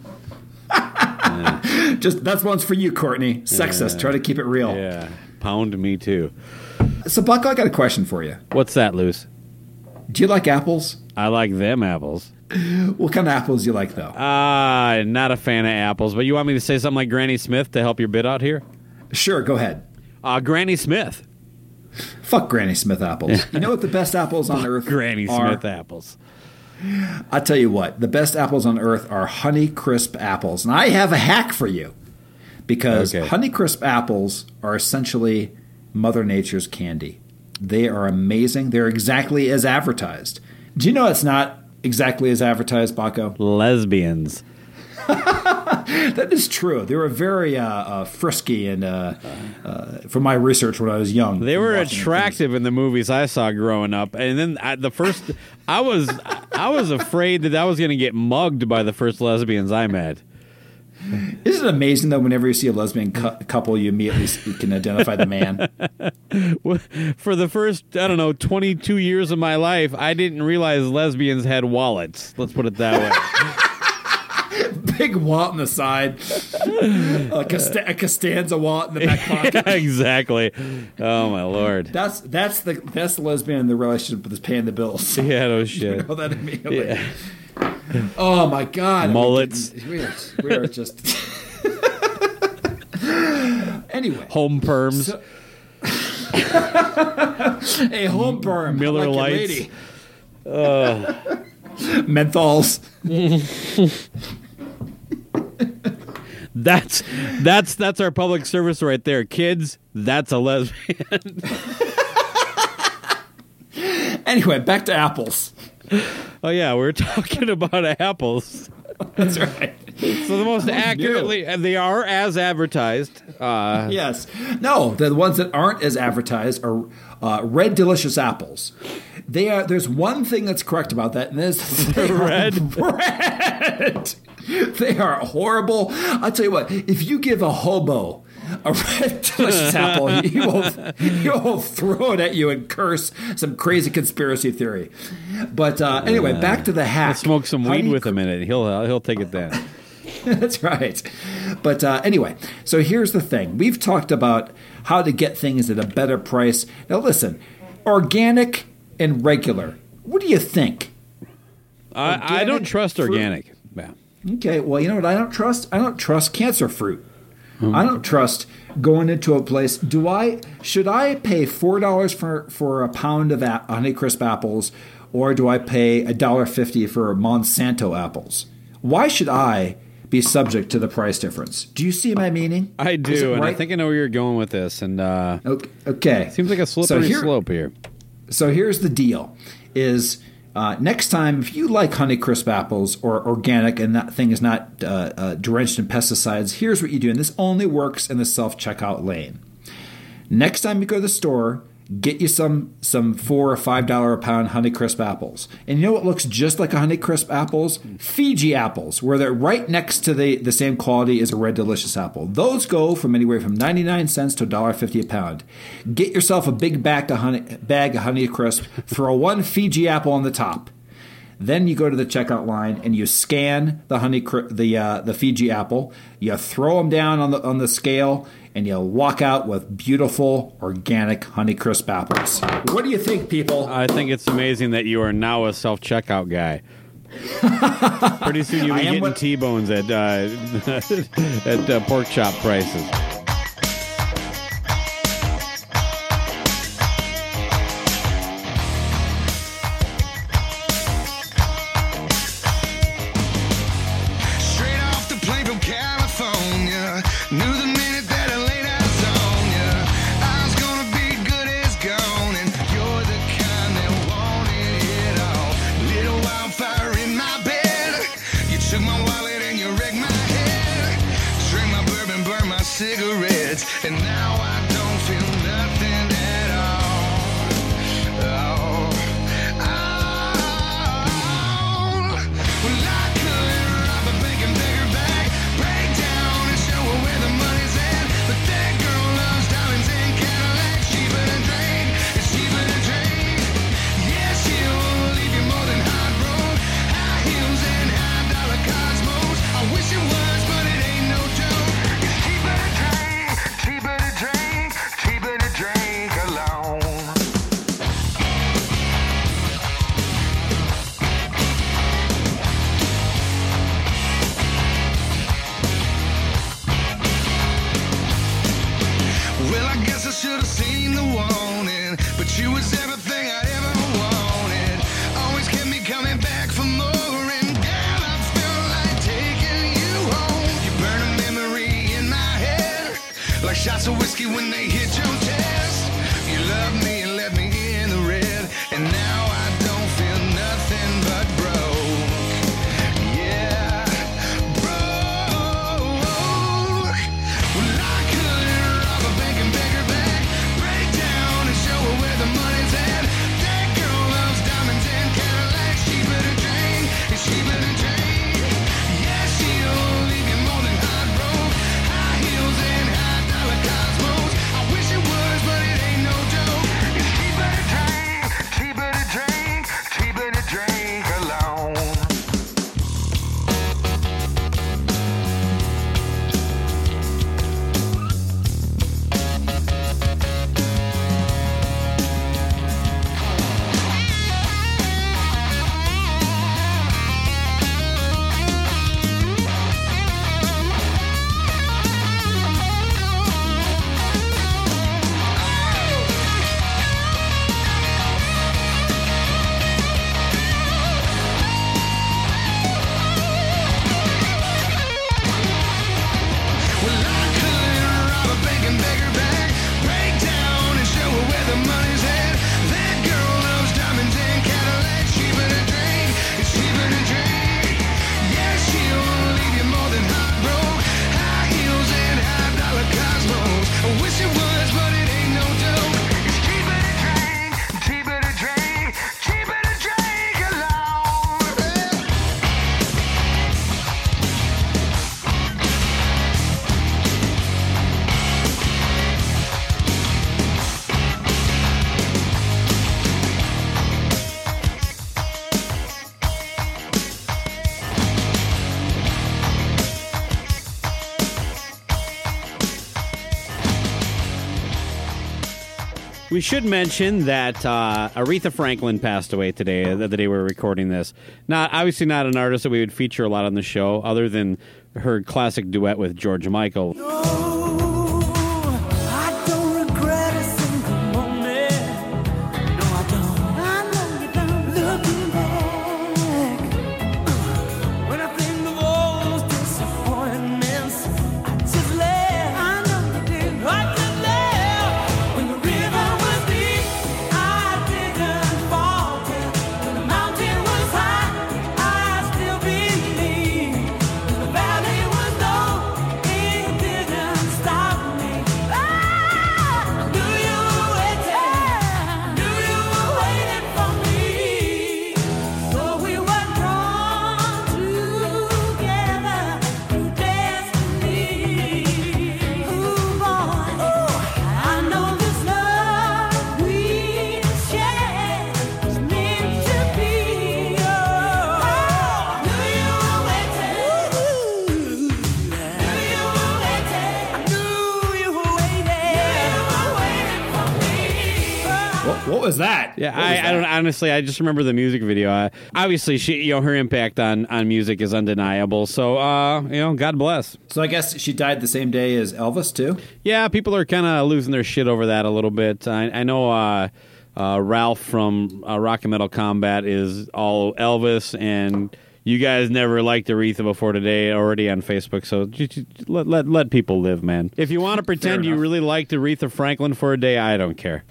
yeah. Just that's one's for you, Courtney. Sexist. Yeah. Try to keep it real. Yeah, pound me too. So, Bucko, I got a question for you. What's that, Luce? Do you like apples? I like them apples. What kind of apples do you like, though? Uh, not a fan of apples, but you want me to say something like Granny Smith to help your bit out here? Sure, go ahead. Uh, Granny Smith. Fuck Granny Smith apples. You know what the best apples on earth Granny are? Smith apples. I'll tell you what. The best apples on earth are Honey Crisp apples. And I have a hack for you. Because okay. Honey Crisp apples are essentially Mother Nature's candy. They are amazing. They're exactly as advertised. Do you know it's not exactly as advertised, Baco? Lesbians. That is true. They were very uh, uh, frisky, and uh, uh, from my research when I was young, they were attractive in the movies I saw growing up. And then I, the first, I was, I was afraid that I was going to get mugged by the first lesbians I met. Isn't it amazing though? Whenever you see a lesbian cu- couple, you immediately you can identify the man. For the first, I don't know, twenty-two years of my life, I didn't realize lesbians had wallets. Let's put it that way. Big wallet on the side, a, Costa- a Costanza wallet in the back pocket. Exactly. Oh my lord. That's that's the that's the lesbian in the relationship that's paying the bills. Yeah, no shit. You know that immediately. Yeah. Oh my god. Mullets. We are, we are just. Anyway. Home perms. So... A home perm. Miller like Lights. Uh. Menthols. That's that's that's our public service right there, kids. That's a lesbian. Anyway, back to apples. Oh yeah, we we're talking about apples. That's right. So the most accurately, and they are as advertised. Uh, yes. No, the ones that aren't as advertised are uh, red delicious apples. They are. There's one thing that's correct about that, and that is they red. Red. They are horrible. I'll tell you what. If you give a hobo a red delicious apple, he will he will throw it at you and curse some crazy conspiracy theory. But uh, anyway, uh, back to the hack. Smoke some weed Honey with him in it. He'll uh, he'll take it then. That's right. But uh, anyway, so here's the thing. We've talked about how to get things at a better price. Now listen, organic and regular. What do you think? I, I don't trust fruit? organic. Yeah. Okay, well, you know what I don't trust? I don't trust cancer fruit. Mm-hmm. I don't trust going into a place. Do I? Should I pay four dollars for for a pound of a- Honeycrisp apples, or do I pay a dollar fifty for Monsanto apples? Why should I be subject to the price difference? Do you see my meaning? I do, and right? I think I know where you're going with this. And uh, okay, okay. Seems like a slippery so here, slope here. So here's the deal: is Uh, next time, if you like Honeycrisp apples or organic and that thing is not uh, uh, drenched in pesticides, here's what you do. And this only works in the self-checkout lane. Next time you go to the store, get you some some four or five dollar a pound Honeycrisp apples. And you know what looks just like a Honeycrisp apples? Fiji apples, where they're right next to the, the same quality as a Red Delicious apple. Those go from anywhere from ninety-nine cents to one dollar fifty a pound. Get yourself a big bag of, honey, bag of Honeycrisp, throw one Fiji apple on the top. Then you go to the checkout line and you scan the honey the uh, the Fiji apple. You throw them down on the on the scale, and you walk out with beautiful organic Honeycrisp apples. What do you think, people? I think it's amazing that you are now a self checkout guy. Pretty soon you'll be getting what... T-bones at uh, at uh, pork chop prices. and now I don't feel nothing at all. Oh, oh. Well, I could rob a bank and beg her back, break down and show her where the money's at. But that girl loves diamonds and Cadillacs, cheaper than drink, it's cheaper than drink. Yeah, she'll leave you more than heartbroken, high heels and high dollar cosmos. I wish it was, but it ain't no joke. It's cheaper to drink, cheaper to drink, cheaper to drink alone. Well, I guess I should have seen the warning, but you was everything I ever wanted. Always kept me coming back for more, and girl, I feel like taking you home. You burn a memory in my head, like shots of whiskey when they hit your chest. You loved me and left me in the red, and now I don't feel nothing but broke. Yeah, broke. Well, I could rob a bank and beg her back, break down and show her where the money's at. That girl loves diamonds and Cadillacs, cheaper to drink, it's cheaper to drink. Yeah, she'll leave you more than heartbroken, high heels and high dollar cosmos. I wish it was, but it ain't no joke. It's cheaper to drink, cheaper to drink, cheaper to drink alone. Well, I could rob a bank and beg her back, break down and show her where the money's at. That girl loves diamonds and Cadillacs, cheaper to drink, it's cheaper to drink. Yeah, she'll leave you more than heartbroken, high heels and high dollar cosmos. I wish it was, but it ain't no joke. It's cheaper to drink, cheaper to drink, cheaper to drink alone. We should mention that uh, Aretha Franklin passed away today, the day we were recording this. Not obviously not an artist that we would feature a lot on the show, other than her classic duet with George Michael. I don't regret a single moment. No, I don't. I know you don't. Looking back, when I think of all those disappointments, I just laugh. I know you did. I just laugh. When the river was deep, I didn't falter. When the mountain was high, I still believed. When the valley was low, it didn't stop me. Ah, I knew you were waiting. Knew you were waiting for me. So we were drawn together through destiny. Ooh, boy, I know this love we share is meant to be. Oh, knew you were waiting. Knew you were waiting. I knew you were waiting. You were waiting for me. What, what was that? Yeah, What was I, I that? don't honestly. I just remember the music video. Uh, obviously, she, you know, her impact on, on music is undeniable. So, uh, you know, God bless. So I guess she died the same day as Elvis, too? Yeah, people are kind of losing their shit over that a little bit. I, I know uh, uh, Ralph from uh, Rock and Metal Combat is all Elvis, and you guys never liked Aretha before today already on Facebook. So just, just let, let let people live, man. If you want to pretend you enough. really liked Aretha Franklin for a day, I don't care.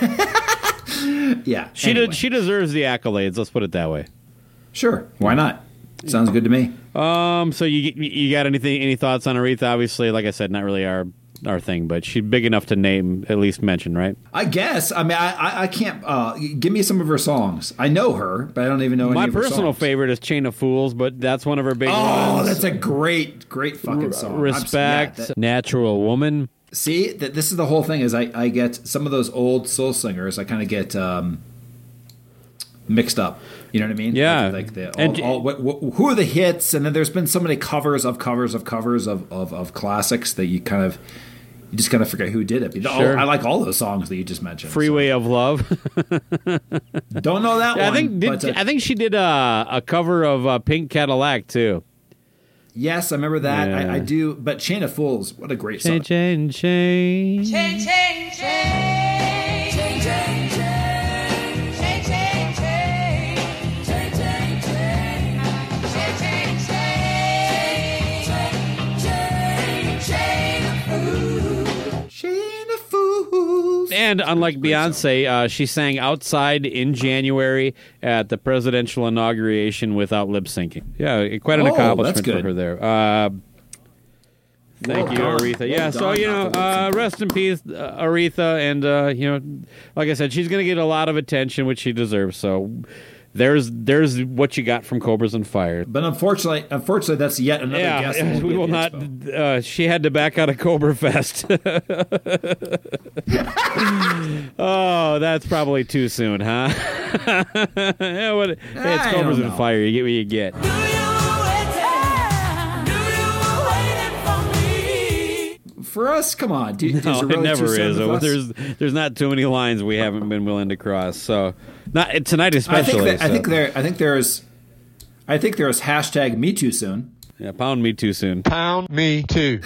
Yeah. She anyway. did, she deserves the accolades. Let's put it that way. Sure. Why not? Sounds good to me. Um. So you you got anything? Any thoughts on Aretha? Obviously, like I said, not really our our thing, but she's big enough to name, at least mention, right? I guess. I mean, I I, I can't. Uh, give me some of her songs. I know her, but I don't even know any My of her personal songs. favorite is Chain of Fools, but that's one of her big Oh, ones. that's a great, great fucking song. Respect, I'm- yeah, that- Natural Woman. See, that this is the whole thing. Is I, I get some of those old soul singers. I kind of get um, mixed up. You know what I mean? Yeah. Like, like the, all, And- all, what, what, who are the hits? And then there's been so many covers of covers of covers of, of, of classics that you kind of you just kind of forget who did it. But all- Sure. I like all those songs that you just mentioned. Freeway of Love. Don't know that I one. think did, but, uh, I think she did a, a cover of uh, Pink Cadillac too. yes, I remember that. Yeah. I, I do. But Chain of Fools, what a great song. Chain, chain, chain. Chain, chain, chain, chain, chain, chain, chain, chain, chain, chain, chain, chain, chain, chain, chain, chain of fools. And unlike Beyonce, uh, she sang outside in January at the presidential inauguration without lip syncing. Yeah, quite an Oh, accomplishment that's for good. her there. Uh, thank Well you, done. Aretha. Well yeah, so done, you know, not the lip uh, sync. rest in peace, uh, Aretha. And uh, you know, like I said, she's going to get a lot of attention, which she deserves. So there's there's what you got from Cobras and Fire. But unfortunately, unfortunately, that's yet another Yeah, guest. that won't we be will at not. the Uh, she had to back out of Cobra Fest. Oh, that's probably too soon, huh? Yeah, what, hey, it's I Cobras don't and know. Fire. You get what you get. Expo. For us, come on. Do, No, is it it really never too soon is. with us? There's there's not too many lines we haven't been willing to cross. So, not tonight especially. I think, that, I so. think there. I think there's. I think there's hashtag Me Too Soon. Yeah, pound me too soon. Pound me too.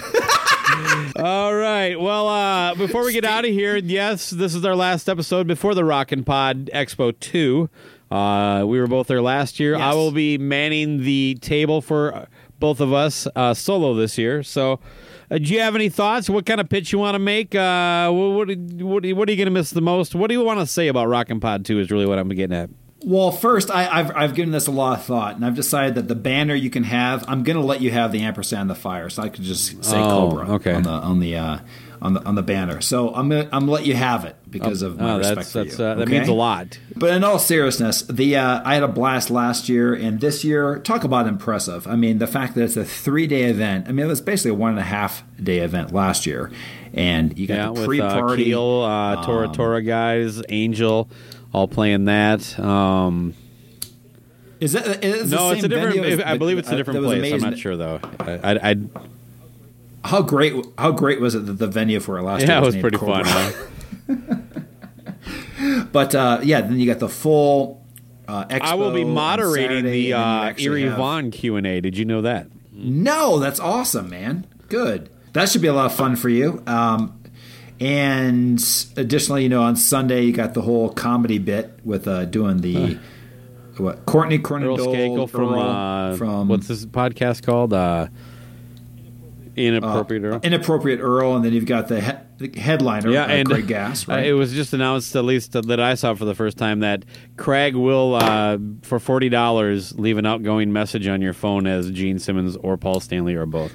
All right. Well, uh, before we get out of here, yes, this is our last episode before the Rockin' Pod Expo two. Uh, we were both there last year. Yes. I will be manning the table for both of us uh, solo this year. So, uh, do you have any thoughts? What kind of pitch you want to make? Uh, what, what, what, what are you going to miss the most? What do you want to say about Rockin' Pod two is really what I'm getting at. Well, first, I, I've I've given this a lot of thought, and I've decided that the banner you can have, I'm going to let you have the ampersand, the fire, so I could just say Oh, Cobra okay. on the on the uh, on the on the banner. So I'm gonna I'm gonna let you have it because of my Oh, respect that's, for that's, you. uh, that okay? means a lot. But in all seriousness, the uh, I had a blast last year, and this year, talk about impressive. I mean, the fact that it's a three day event. I mean, it was basically a one and a half day event last year, and you got Yeah, the with pre uh, party. Keel, uh, Tora um, Tora guys, Angel, all playing that. Um, Is that is no, the it's same a different. venue as- I believe it's a uh, different that was place. I'm amazing. not sure though. I, I, I How great! How great was it that the venue for it last year? yeah, it was named pretty Cobra? fun. Huh? But uh, yeah, then you got the full uh, expo. I will be on moderating Saturday, the and then you uh, actually Erie have- Vaughn Q and A. Did you know that? No, that's awesome, man. Good. That should be a lot of fun for you. Um, and additionally, you know, on Sunday you got the whole comedy bit with uh, doing the what Courtney Earl Cronendold Skakel from Earl uh, from what's this podcast called? Uh, Inappropriate Earl. Inappropriate Earl, and then you've got the, he- the headliner, Yeah, uh, and Greg Gass, uh, right? it was just announced, at least that I saw for the first time, that Craig will, uh, for forty dollars, leave an outgoing message on your phone as Gene Simmons or Paul Stanley or both.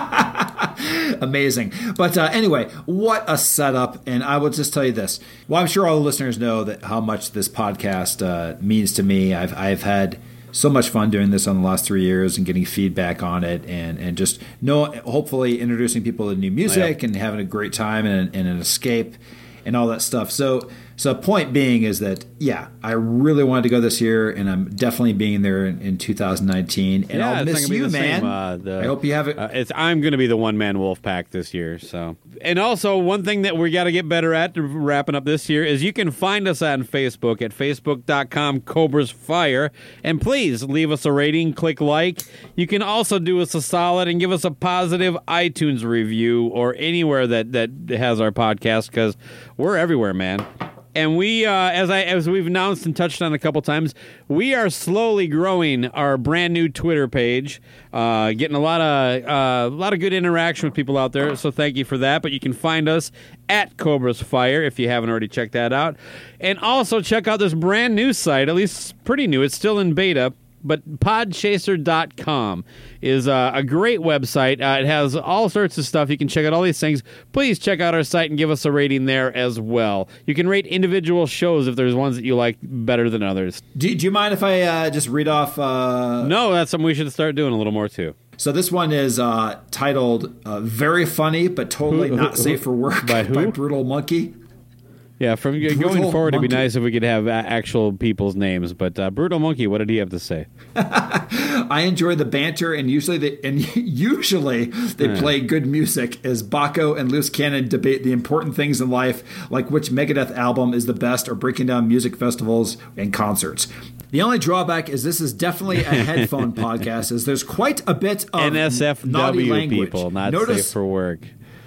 Amazing. But uh, anyway, what a setup. And I will just tell you this. Well, I'm sure all the listeners know that how much this podcast uh, means to me. I've I've had so much fun doing this on the last three years and getting feedback on it, and, and just know, hopefully introducing people to new music and having a great time and, and an escape and all that stuff. So so point being is that, yeah, I really wanted to go this year, and I'm definitely being there in, in two thousand nineteen. And Yeah, I'll it's not miss gonna be you, the man. same, uh, the- I hope you have it. Uh, it's I'm going to be the one man wolf pack this year. So, and also one thing that we got to get better at wrapping up this year is you can find us on Facebook at facebook dot com Cobras Fire, and please leave us a rating, click like. You can also do us a solid and give us a positive iTunes review or anywhere that that has our podcast, because we're everywhere, man. And we, uh, as I as we've announced and touched on a couple times, we are slowly growing our brand new Twitter page, uh, getting a lot of uh, a lot of good interaction with people out there. So thank you for that. But you can find us at Cobras Fire if you haven't already checked that out, and also check out this brand new site. At least it's pretty new. It's still in beta. but podchaser dot com is uh, a great website. Uh, it has all sorts of stuff. You can check out all these things. Please check out our site and give us a rating there as well. You can rate individual shows if there's ones that you like better than others. Do, do you mind if I uh, just read off? Uh... No, that's something we should start doing a little more too. So this one is uh, titled uh, "Very Funny but Totally who, Not who, Safe for Work" by, by Brutal Monkey. Yeah, from Brutal going forward, Monkey. it'd be nice if we could have actual people's names. But uh, Brutal Monkey, what did he have to say? I enjoy the banter, and usually they, and usually they Yeah. play good music as Baco and Loose Cannon debate the important things in life, like which Megadeth album is the best, or breaking down music festivals and concerts. The only drawback is this is definitely a headphone podcast, as there's quite a bit of N S F naughty W language. people, not Notice, safe for work.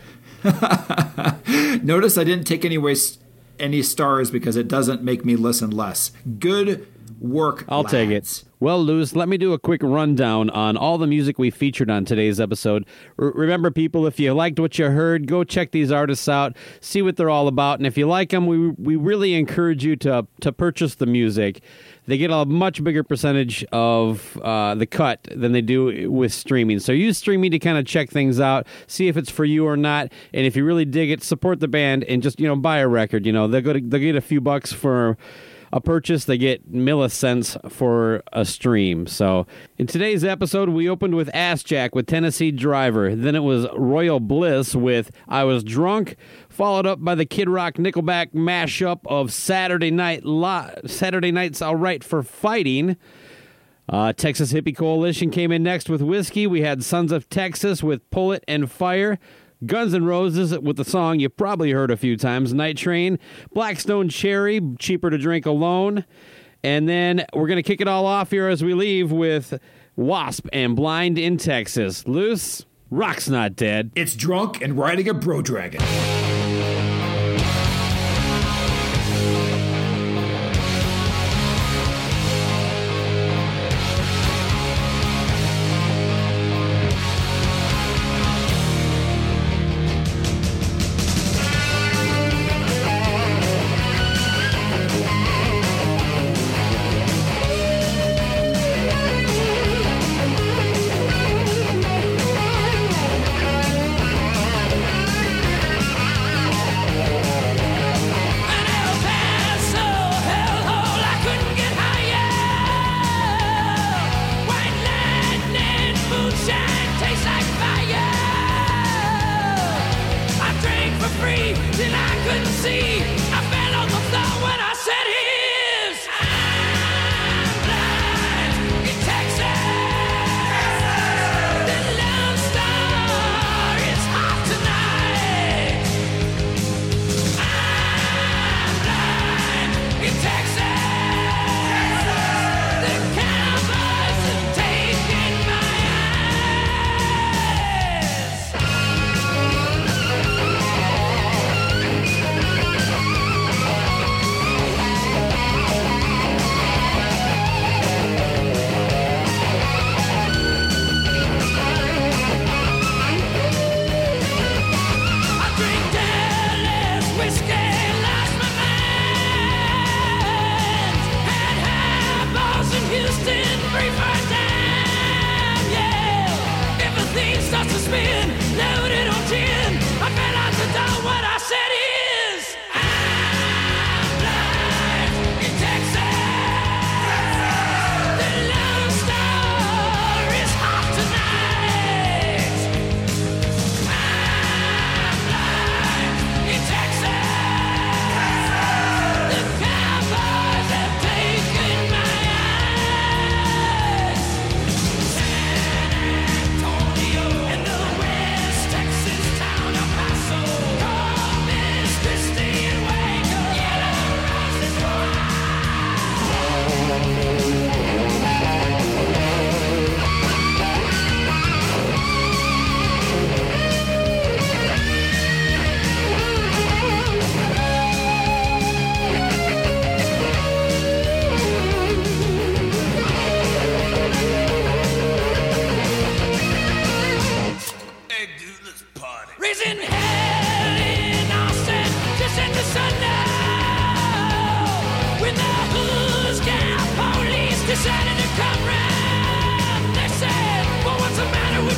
Notice I didn't take any waste. any stars because it doesn't make me listen less. Good work, I'll lads. take it. Well, Luz, let me do a quick rundown on all the music we featured on today's episode. R- remember, people, if you liked what you heard, go check these artists out, see what they're all about, and if you like them, we we really encourage you to to purchase the music. They get a much bigger percentage of uh, the cut than they do with streaming. So use streaming to kind of check things out, see if it's for you or not, and if you really dig it, support the band and just, you know, buy a record. You know, they'll go to, they'll get a few bucks for a purchase. They get millicents for a stream. So in today's episode, we opened with Ass Jack with Tennessee Driver. Then it was Royal Bliss with I Was Drunk, followed up by the Kid Rock Nickelback mashup of Saturday Night Li- Saturday Night's All Right for Fighting. Uh, Texas Hippie Coalition came in next with Whiskey. We had Sons of Texas with Pull It and Fire. Guns N' Roses with the song you probably heard a few times, Night Train. Blackstone Cherry, Cheaper to Drink Alone. And then we're going to kick it all off here as we leave with Wasp and Blind in Texas. Loose, rock's not dead. It's drunk and riding a bro dragon.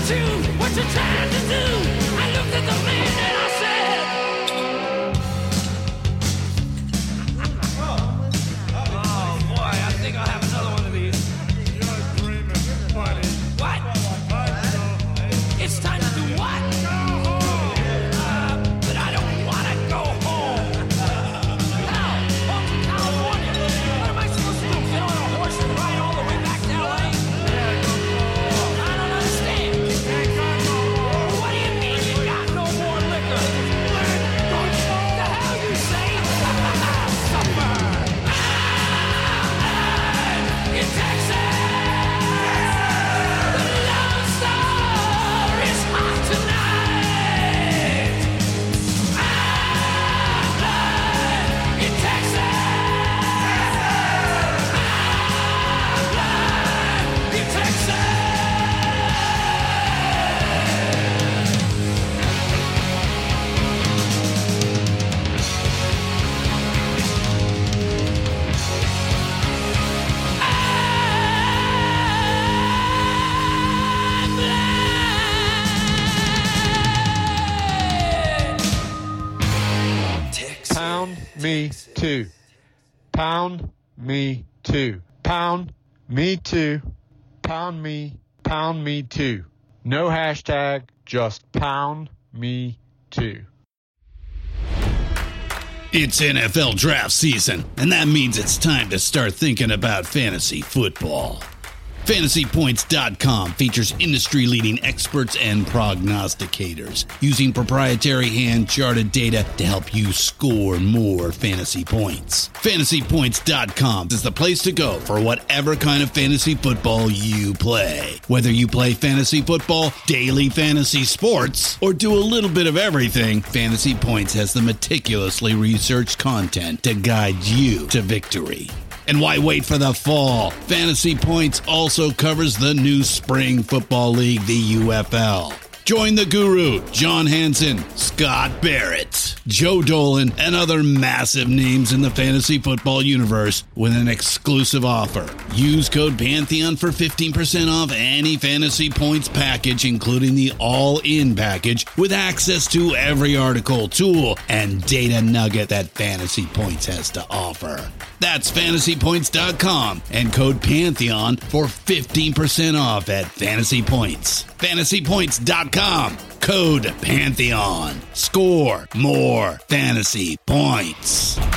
attitude. What you trying to do? I looked at the man and I said, oh boy, I think I'll have another one of these. You're dreaming, buddy. What? It's time to do what? Go home. Uh, but I don't want to go home. How? Home to California. What am I supposed to do? Get on a horse and ride all the way back to L A? I don't understand. What do you mean you got no more liquor? What the hell you say? Supper. In Texas, the Lone Star is hot tonight. In Texas, in Texas. Pound me too. Pound me too. Pound me too. Pound me. Pound me too. No hashtag, just pound me too. It's N F L draft season, and that means it's time to start thinking about fantasy football. Fantasy Points dot com features industry-leading experts and prognosticators using proprietary hand-charted data to help you score more fantasy points. Fantasy Points dot com is the place to go for whatever kind of fantasy football you play. Whether you play fantasy football, daily fantasy sports, or do a little bit of everything, Fantasy Points has the meticulously researched content to guide you to victory. And why wait for the fall? Fantasy Points also covers the new spring football league, the U F L. Join the guru, John Hansen, Scott Barrett, Joe Dolan, and other massive names in the fantasy football universe with an exclusive offer. Use code Pantheon for fifteen percent off any Fantasy Points package, including the all-in package, with access to every article, tool, and data nugget that Fantasy Points has to offer. That's Fantasy Points dot com and code Pantheon for fifteen percent off at Fantasy Points. Fantasy Points dot com, code Pantheon. Score more fantasy points.